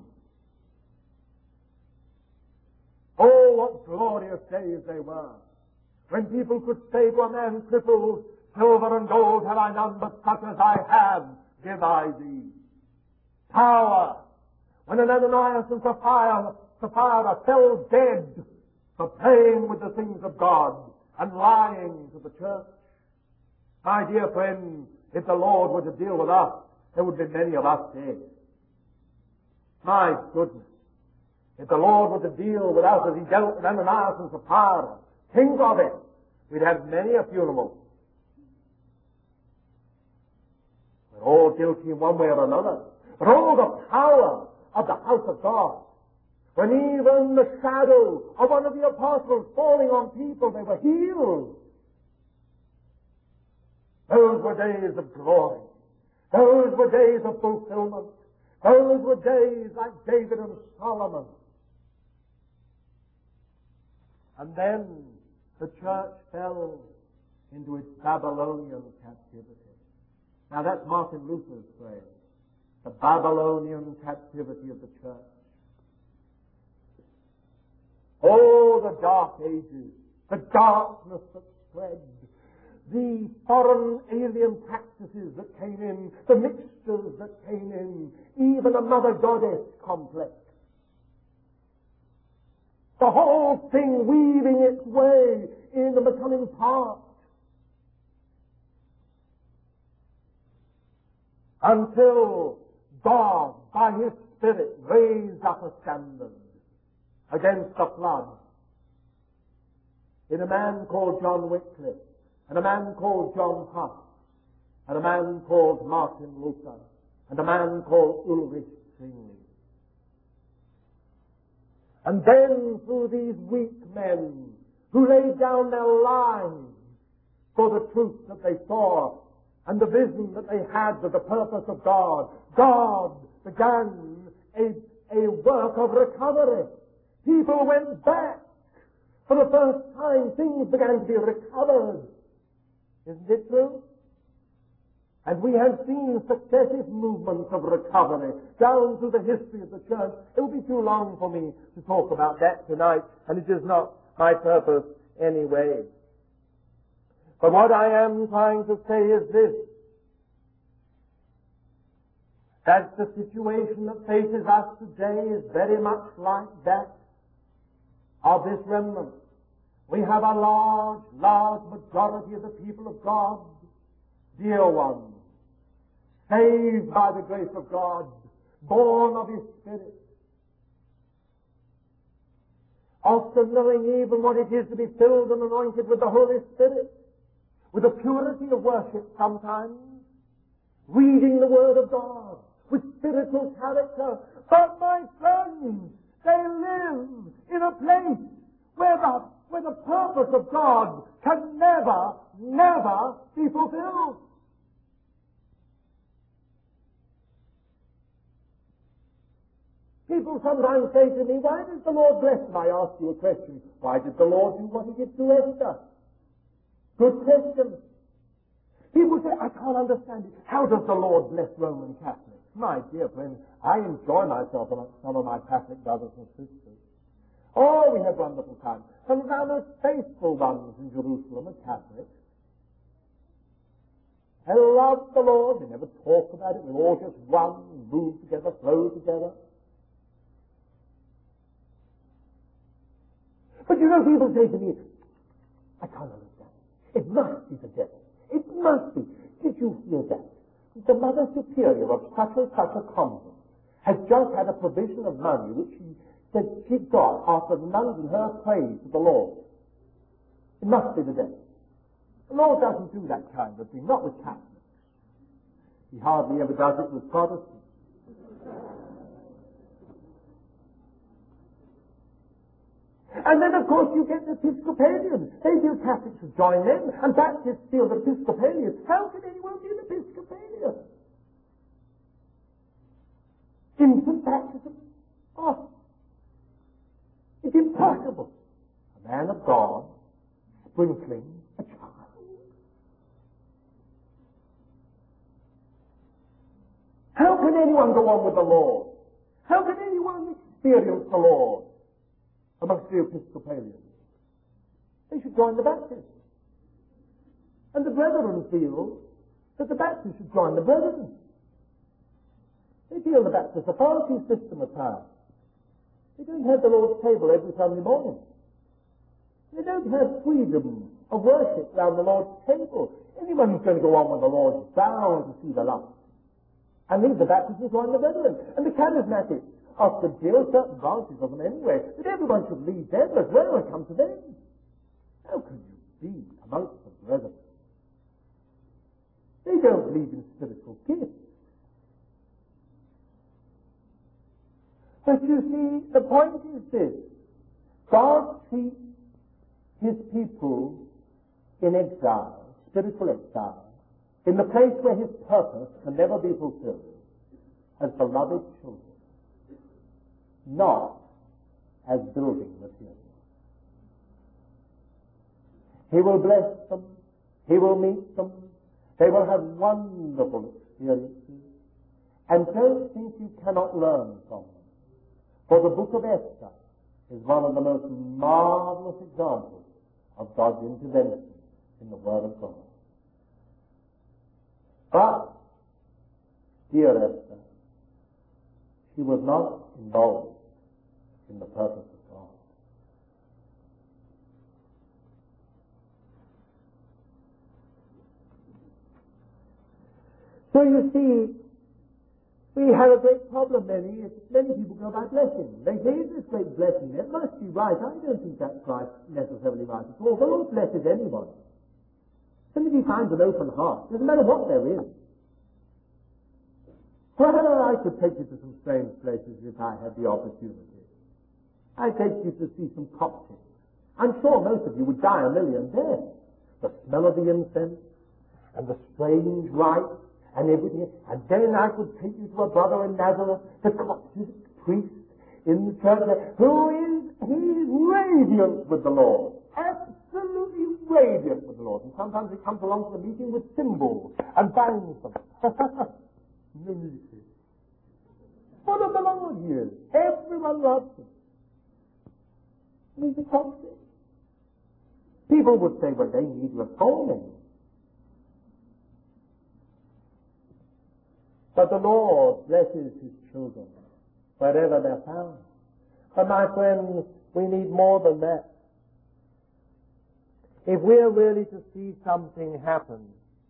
Speaker 2: Oh, what glorious days they were, when people could say to a man crippled, silver and gold have I none, but such as I have give I thee. Power, when Ananias and Sapphira fell dead for playing with the things of God and lying to the church. My dear friends, if the Lord were to deal with us, there would be many of us dead. My goodness. If the Lord were to deal with us as He dealt with Ananias and Sapphira, think of it. We'd have many a funeral. We're all guilty in one way or another. But all the power of the house of God, when even the shadow of one of the apostles falling on people, they were healed. Those were days of glory. Those were days of fulfillment. Those were days like David and Solomon. And then the church fell into its Babylonian captivity. Now that's Martin Luther's phrase. The Babylonian captivity of the church. Oh, the dark ages, the darkness that spread, the foreign alien practices that came in, the mixtures that came in, even a mother goddess complex. The whole thing weaving its way in and becoming part. Until God, by His Spirit, raised up a standard against the flood in a man called John Wycliffe, and a man called John Huss, and a man called Martin Luther, and a man called Ulrich Zwingli. And then through these weak men who laid down their lives for the truth that they saw and the vision that they had of the purpose of God, God began a work of recovery. People went back. For the first time, things began to be recovered. Isn't it true? And we have seen successive movements of recovery down through the history of the church. It will be too long for me to talk about that tonight, and it is not my purpose anyway. But what I am trying to say is this, that the situation that faces us today is very much like that of this remnant. We have a large majority of the people of God, dear ones, saved by the grace of God, born of His Spirit, often knowing even what it is to be filled and anointed with the Holy Spirit, with a purity of worship sometimes, reading the Word of God, with spiritual character. But my friends, they live in a place where the purpose of God can never be fulfilled. People sometimes say to me, why does the Lord bless them? I ask you a question. Why did the Lord do what he did to Esther? Good question. People say, I can't understand it. How does the Lord bless Roman Catholics? My dear friends, I enjoy myself among some of my Catholic brothers and sisters. Oh, we have wonderful times. Some of our most faithful ones in Jerusalem are Catholics. They love the Lord. They never talk about it. We're all just one, move together, flow together. But you know, people say to me, I can't understand. It must be the devil. It must be. Did you hear that? The Mother Superior of such and such a convent has just had a provision of money which she said she got after the nuns and her praise to the Lord. It must be the devil. The Lord doesn't do that kind of thing, not with Catholics. He hardly ever does it with Protestants. And then, of course, you get the Episcopalians. They feel Catholics should join them, and Baptists feel the Episcopalians. How can anyone be an Episcopalian? Infant baptism? Oh, it's impossible. A man of God sprinkling a child. How can anyone go on with the Lord? How can anyone experience the Lord amongst the Episcopalians? They should join the Baptists. And the brethren feel that the Baptists should join the brethren. They feel the Baptist authority system is high. They don't have the Lord's table every Sunday morning. They don't have freedom of worship around the Lord's table. Anyone who's going to go on with the Lord is bound to see the light. And leave the Baptists and join the brethren. And the Charismatics are to deal certain branches of them anyway, that everyone should leave them as well and come to them. How can you be amongst the brethren? They don't believe in spiritual gifts. But you see, the point is this. God treats his people in exile, spiritual exile, in the place where his purpose can never be fulfilled, as beloved children, not as building material. He will bless them. He will meet them. They will have wonderful experiences. And don't think you cannot learn from them. For the book of Esther is one of the most marvelous examples of God's intervention in the Word of God. But, dear Esther, she was not involved in the purpose of God. So you see, we have a great problem, many people go about blessing. They say, is this great blessing? It must be right. I don't think that's right, necessarily right at all. The Lord blesses anyone. And if he finds an open heart, doesn't matter what there is. Well, I could take you to some strange places if I had the opportunity. I'd take you to see some Coptics. I'm sure most of you would die a million deaths. The smell of the incense, and the strange rites, and everything. And then I could take you to a brother in Nazareth, the Coptic priest in the church, he's radiant with the Lord. Absolutely radiant with the Lord. And sometimes he comes along to the meeting with cymbals and bangs them. No music. Full of the Lord he is. Everyone loves him. He's a Coptic. People would say, well, they need reforming. But the Lord blesses his children wherever they're found. But my friends, we need more than that. If we're really to see something happen,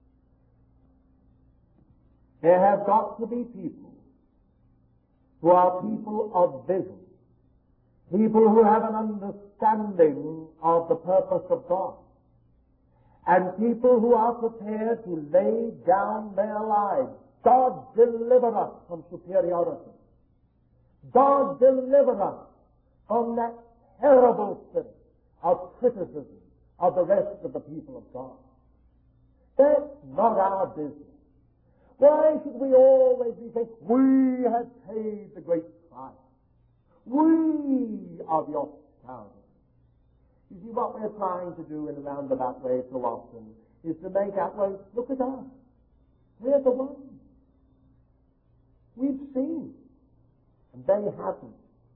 Speaker 2: there have got to be people who are people of vision, people who have an understanding of the purpose of God, and people who are prepared to lay down their lives. God deliver us from superiority. God deliver us from that terrible spirit of criticism of the rest of the people of God. That's not our business. Why should we always be saying, we have paid the great price? We are the offspring. You see, what we're trying to do in a roundabout way so often is to make out, well, look at us. We're the ones. We've seen. And they haven't.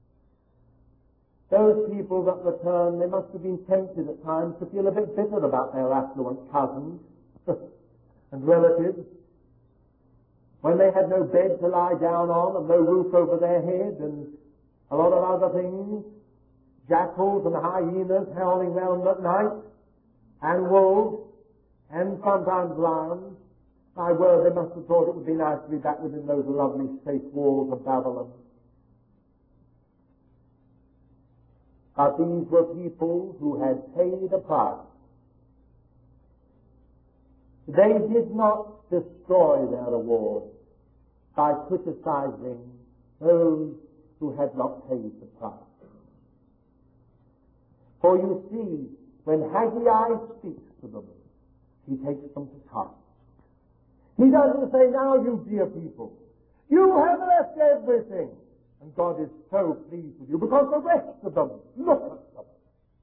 Speaker 2: Those people that return, they must have been tempted at times to feel a bit bitter about their affluent cousins and relatives. When they had no bed to lie down on and no roof over their head and a lot of other things, jackals and hyenas howling round at night, and wolves, and sometimes lions. My word, they must have thought it would be nice to be back within those lovely safe walls of Babylon. But these were people who had paid a price. They did not destroy their reward by criticizing those who had not paid the price. For you see, when Haggai speaks to them, he takes them to task. He doesn't say, now you dear people, you have left everything. And God is so pleased with you because the rest of them, look at them.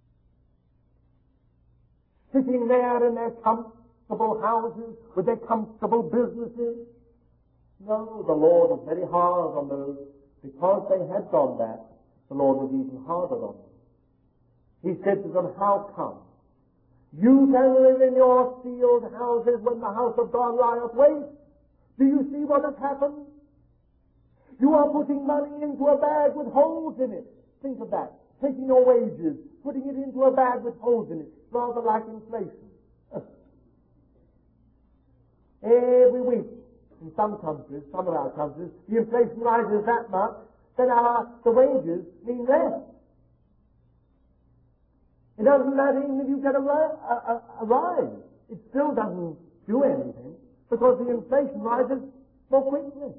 Speaker 2: Sitting there in their comfortable houses with their comfortable businesses. No, the Lord is very hard on those. Because they had done that, the Lord was even harder on them. He said to them, how come? You can live in your sealed houses when the house of God lieth waste. Do you see what has happened? You are putting money into a bag with holes in it. Think of that. Taking your wages, putting it into a bag with holes in it. Rather like inflation. Every week, in some countries, some of our countries, the inflation rises that much, then the wages mean less. It doesn't matter even if you get a rise. It still doesn't do anything because the inflation rises more quickly.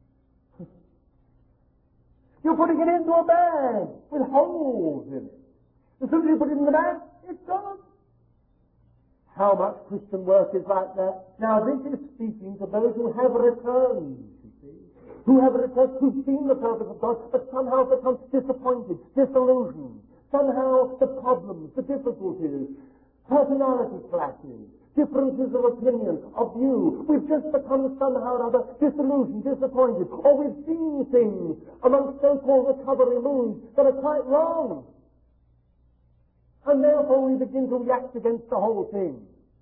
Speaker 2: You're putting it into a bag with holes in it. As soon as you put it in the bag, it's gone. How much Christian work is like that? Now this is speaking to those who have returned, you see. Who have returned, who've seen the purpose of God, but somehow become disappointed, disillusioned. Somehow the problems, the difficulties, personality clashes, differences of opinion, of view. We've just become somehow or other disillusioned, disappointed, or we've seen things amongst so-called recovery moves that are quite wrong. And therefore we begin to react against the whole thing.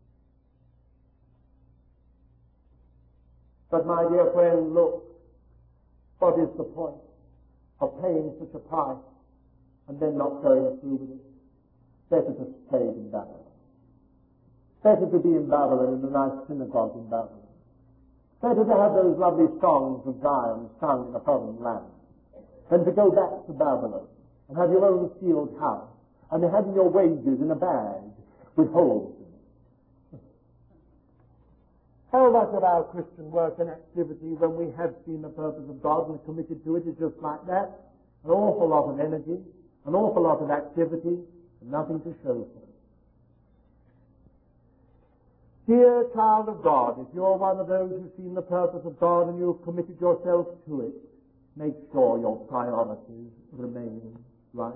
Speaker 2: But my dear friend, look, what is the point of paying such a price and then not going through with it? Better to stay in Babylon. Better to be in Babylon in the nice synagogue in Babylon. Better to have those lovely songs of Zion sung in a foreign land than to go back to Babylon and have your own sealed house and having your wages in a bag with holes in it. How much of our Christian work and activity, when we have seen the purpose of God and are committed to it, is just like that? An awful lot of energy, an awful lot of activity, and nothing to show for it. Dear child of God, if you're one of those who've seen the purpose of God and you've committed yourself to it, make sure your priorities remain right.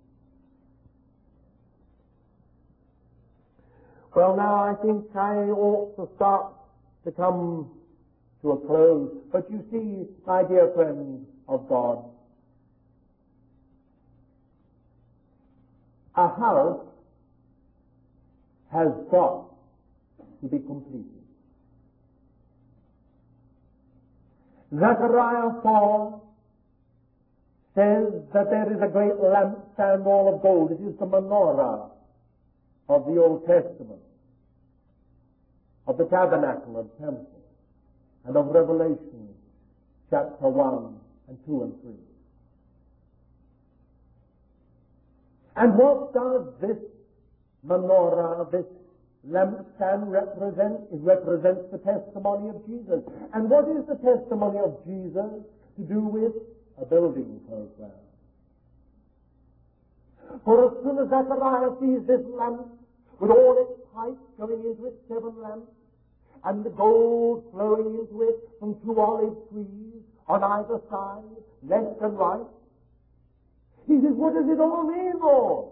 Speaker 2: Well, now I think I ought to start to come to a close. But you see, my dear friends of God, a house has got to be completed. Zechariah 4 says that there is a great lampstand all of gold. It is the menorah of the Old Testament, of the tabernacle and temple, and of Revelation chapter 1 and 2 and 3. And what does this menorah, this lampstand represent? It represents the testimony of Jesus. And what is the testimony of Jesus to do with a building program? For as soon as Zechariah sees this lamp with all its pipes going into its 7 lamps, and the gold flowing into it from 2 olive trees on either side, left and right, He says, what does it all mean, Lord?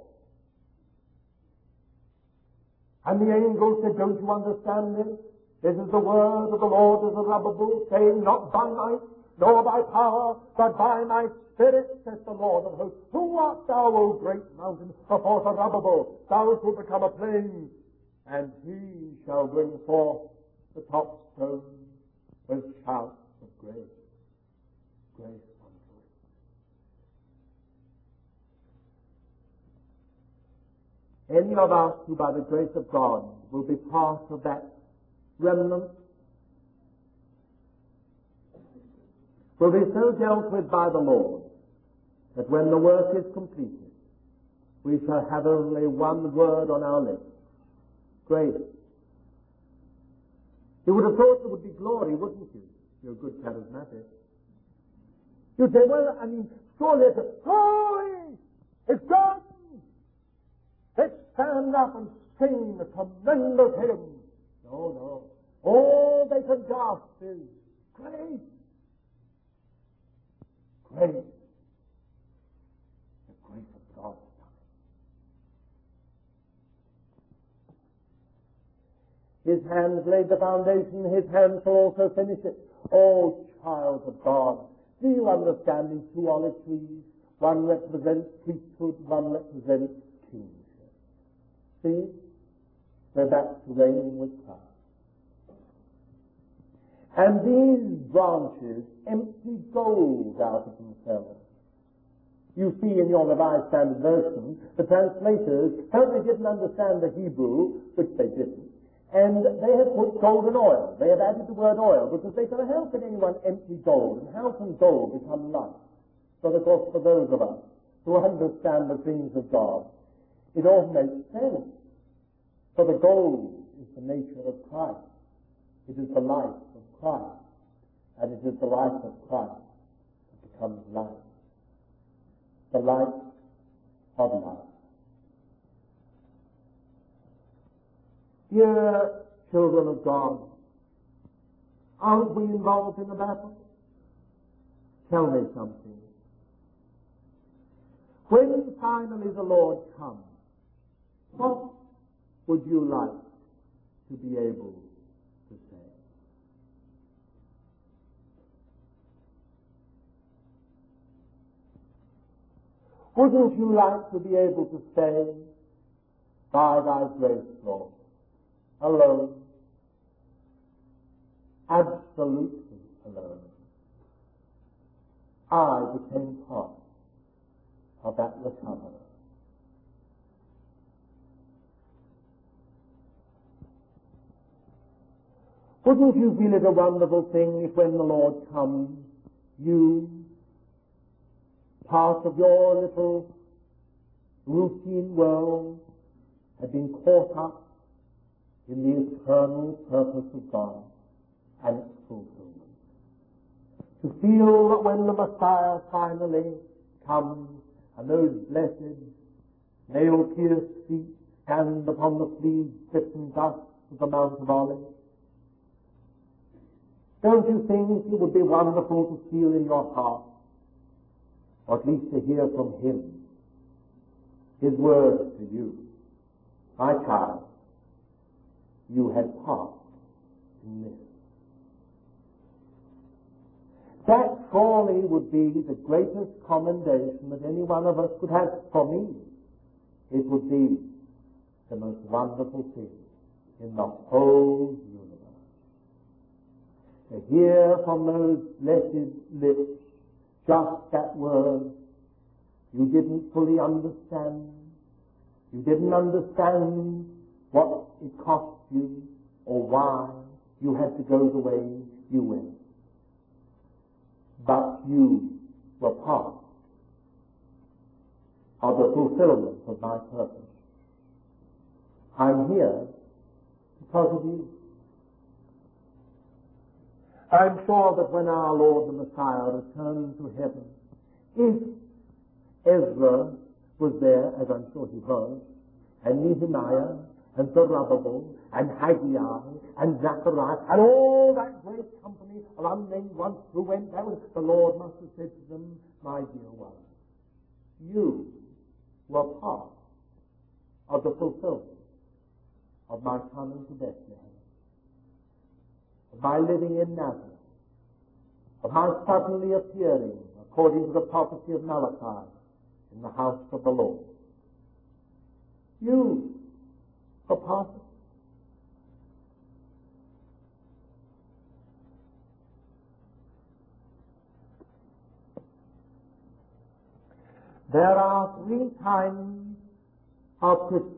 Speaker 2: And the angel said, don't you understand this? This is the word of the Lord of Zerubbabel, saying, not by might, nor by power, but by my Spirit, says the Lord of hosts. Who art thou, O great mountain? Before Zerubbabel, thou shalt become a plain, and he shall bring forth the top stone with shouts of grace. Grace unto it. Any of us who by the grace of God will be part of that remnant will be so dealt with by the Lord that when the work is completed, we shall have only one word on our lips: grace. You would have thought there would be glory, wouldn't you? You're a good charismatic. You'd say, well, surely it's glory! It's done! Let's stand up and sing a tremendous hymn. No. All they can gasp is grace. Grace. The grace of God is coming. His hands laid the foundation, his hands shall also finish it. Oh, child of God, do you understand these two olive trees? One represents priesthood, one represents kingship. See? We're back to reigning with Christ. And these branches empty gold out of themselves. You see in your Revised Standard Version, the translators totally didn't understand the Hebrew, which they didn't, and they have put gold and oil. They have added the word oil, because they said, how can anyone empty gold, and how can gold become light? So, of course, for those of us who understand the things of God, it all makes sense. For the gold is the nature of Christ. It is the life of Christ. And it is the life of Christ that becomes light. The light of life. Dear children of God, aren't we involved in the battle? Tell me something. When finally the Lord comes, what would you like to be able to say? Wouldn't you like to be able to say, by thy grace, Lord, alone, absolutely alone, I became part of that recovery? Wouldn't you feel it a wonderful thing if when the Lord comes, you, part of your little routine world, had been caught up in the eternal purpose of God and its fulfillment? To feel that when the Messiah finally comes and those blessed nail-pierced feet stand upon the flea-bitten dust of the Mount of Olives, don't you think it would be wonderful to feel in your heart, or at least to hear from Him, His words to you, my child, you had part in this. That surely would be the greatest commendation that any one of us could have. For me, it would be the most wonderful thing in the whole universe. To hear from those blessed lips just that word you didn't fully understand. You didn't understand what it cost you or why you had to go the way you went. But you were part of the fulfillment of my purpose. I'm here because of you. I'm sure that when our Lord the Messiah returned to heaven, if Ezra was there, as I'm sure he was, and Nehemiah, and Zerubbabel, and Haggai, and Zechariah, and all that great company of unnamed ones who went there, the Lord must have said to them, my dear ones,
Speaker 3: you were part of the fulfillment of my coming to Bethlehem, of my living in Nazareth, of my suddenly appearing, according to the prophecy of Malachi, in the house of the Lord. You were part of it. There are three kinds of Christians.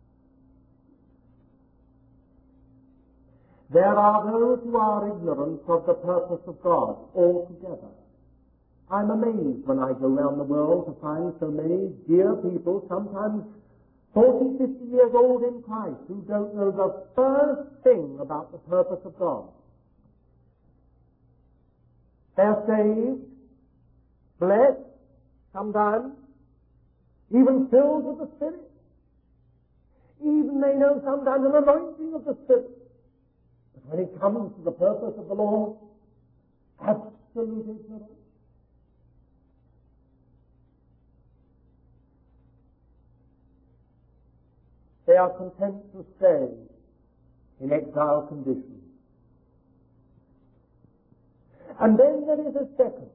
Speaker 3: There are those who are ignorant of the purpose of God altogether. I'm amazed when I go around the world to find so many dear people, sometimes 40, 50 years old in Christ, who don't know the first thing about the purpose of God. They're saved, blessed, sometimes even filled with the Spirit. Even they know sometimes an anointing of the Spirit. But when it comes to the purpose of the Lord, absolute ignorance. They are content to stay in exile conditions. And then there is a second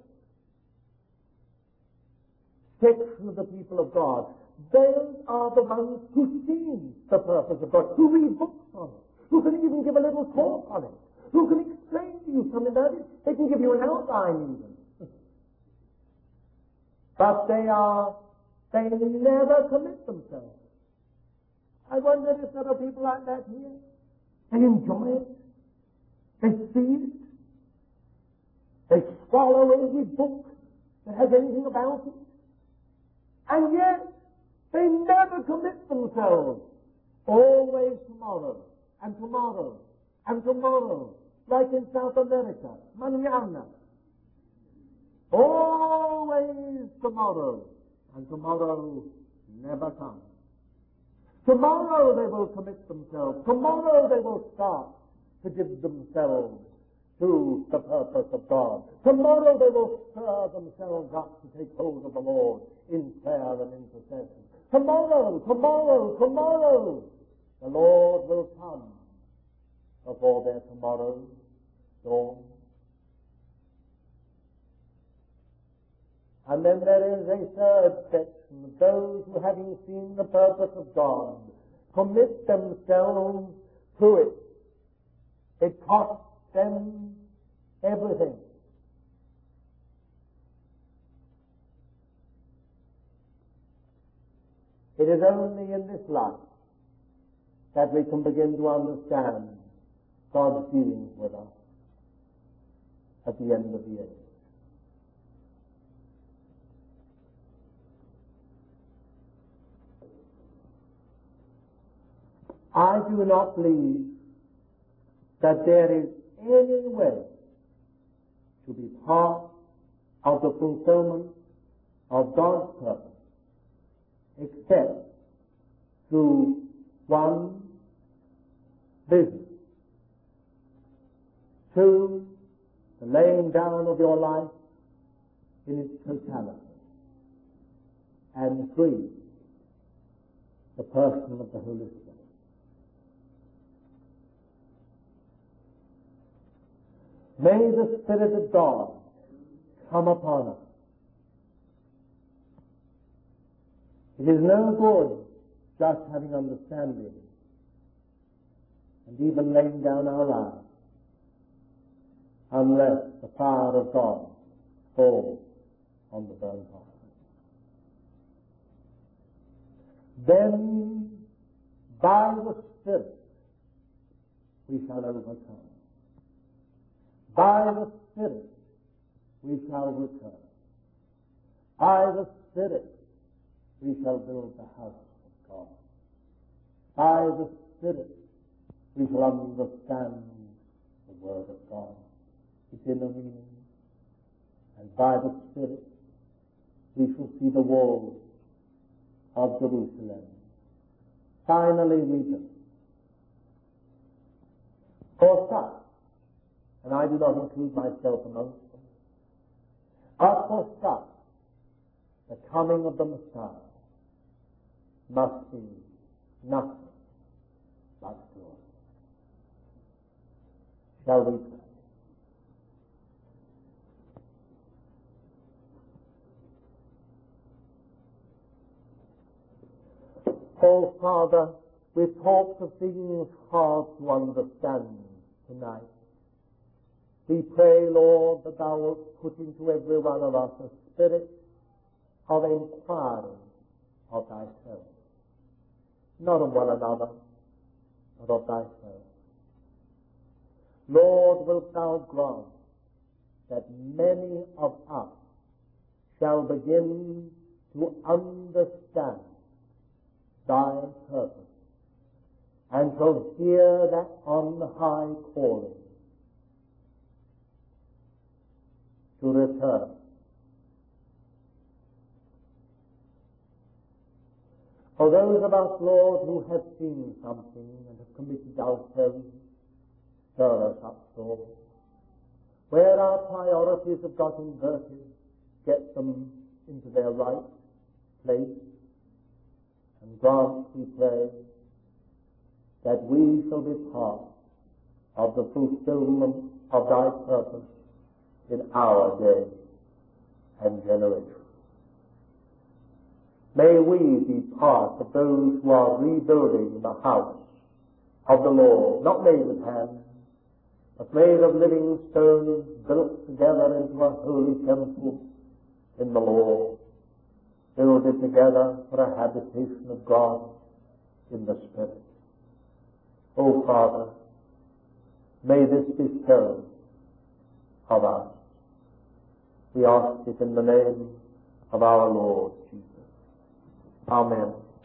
Speaker 3: section of the people of God. Those are the ones who see the purpose of God, who read books on it, who can even give a little talk on it, who can explain to you something about it. They can give you an outline even. But they never commit themselves. I wonder if there are people like that here. They enjoy it. They see it. They swallow every book that has anything about it. And yet, they never commit themselves. Always tomorrow, and tomorrow, and tomorrow. Like in South America, mañana. Always tomorrow, and tomorrow never comes. Tomorrow they will commit themselves. Tomorrow they will start to give themselves to the purpose of God. Tomorrow they will stir themselves up to take hold of the Lord in prayer and intercession. Tomorrow, the Lord will come before their tomorrow dawn. And then there is a third section, those who, having seen the purpose of God, commit themselves to it. It costs them everything. It is only in this life that we can begin to understand God's dealings with us at the end of the age. I do not believe that there is any way to be part of the fulfillment of God's purpose except through one business. Two, the laying down of your life in its totality. And three, the person of the Holy Spirit. May the Spirit of God come upon us. It is no good just having understanding and even laying down our lives unless the power of God falls on the burnt offering. Then, by the Spirit, we shall overcome. By the Spirit, we shall return. By the Spirit, we shall build the house of God. By the Spirit, we shall understand the Word of God, its inner meaning. And by the Spirit, we shall see the walls of Jerusalem. Finally, we do. For such, and I do not include myself amongst them, but for such, the coming of the Messiah must be nothing like glory. Shall we pray? Oh, Father, we've talked of things hard to understand tonight. We pray, Lord, that Thou wilt put into every one of us a spirit of inquiry of Thyself. Not of one another, but of Thyself. Lord, wilt Thou grant that many of us shall begin to understand Thy purpose, and shall hear that on high calling to return. For those of us, Lord, who have seen something and have committed ourselves, stir us up, Lord. Where our priorities have got inverted, get them into their right place, and grant, we pray, that we shall be part of the fulfillment of Thy purpose in our day and generation. May we be part of those who are rebuilding the house of the Lord, not made with hands, but made of living stones, built together into a holy temple in the Lord, builded together for a habitation of God in the Spirit. O Father, may this be so of us. We ask it in the name of our Lord Jesus. Amen.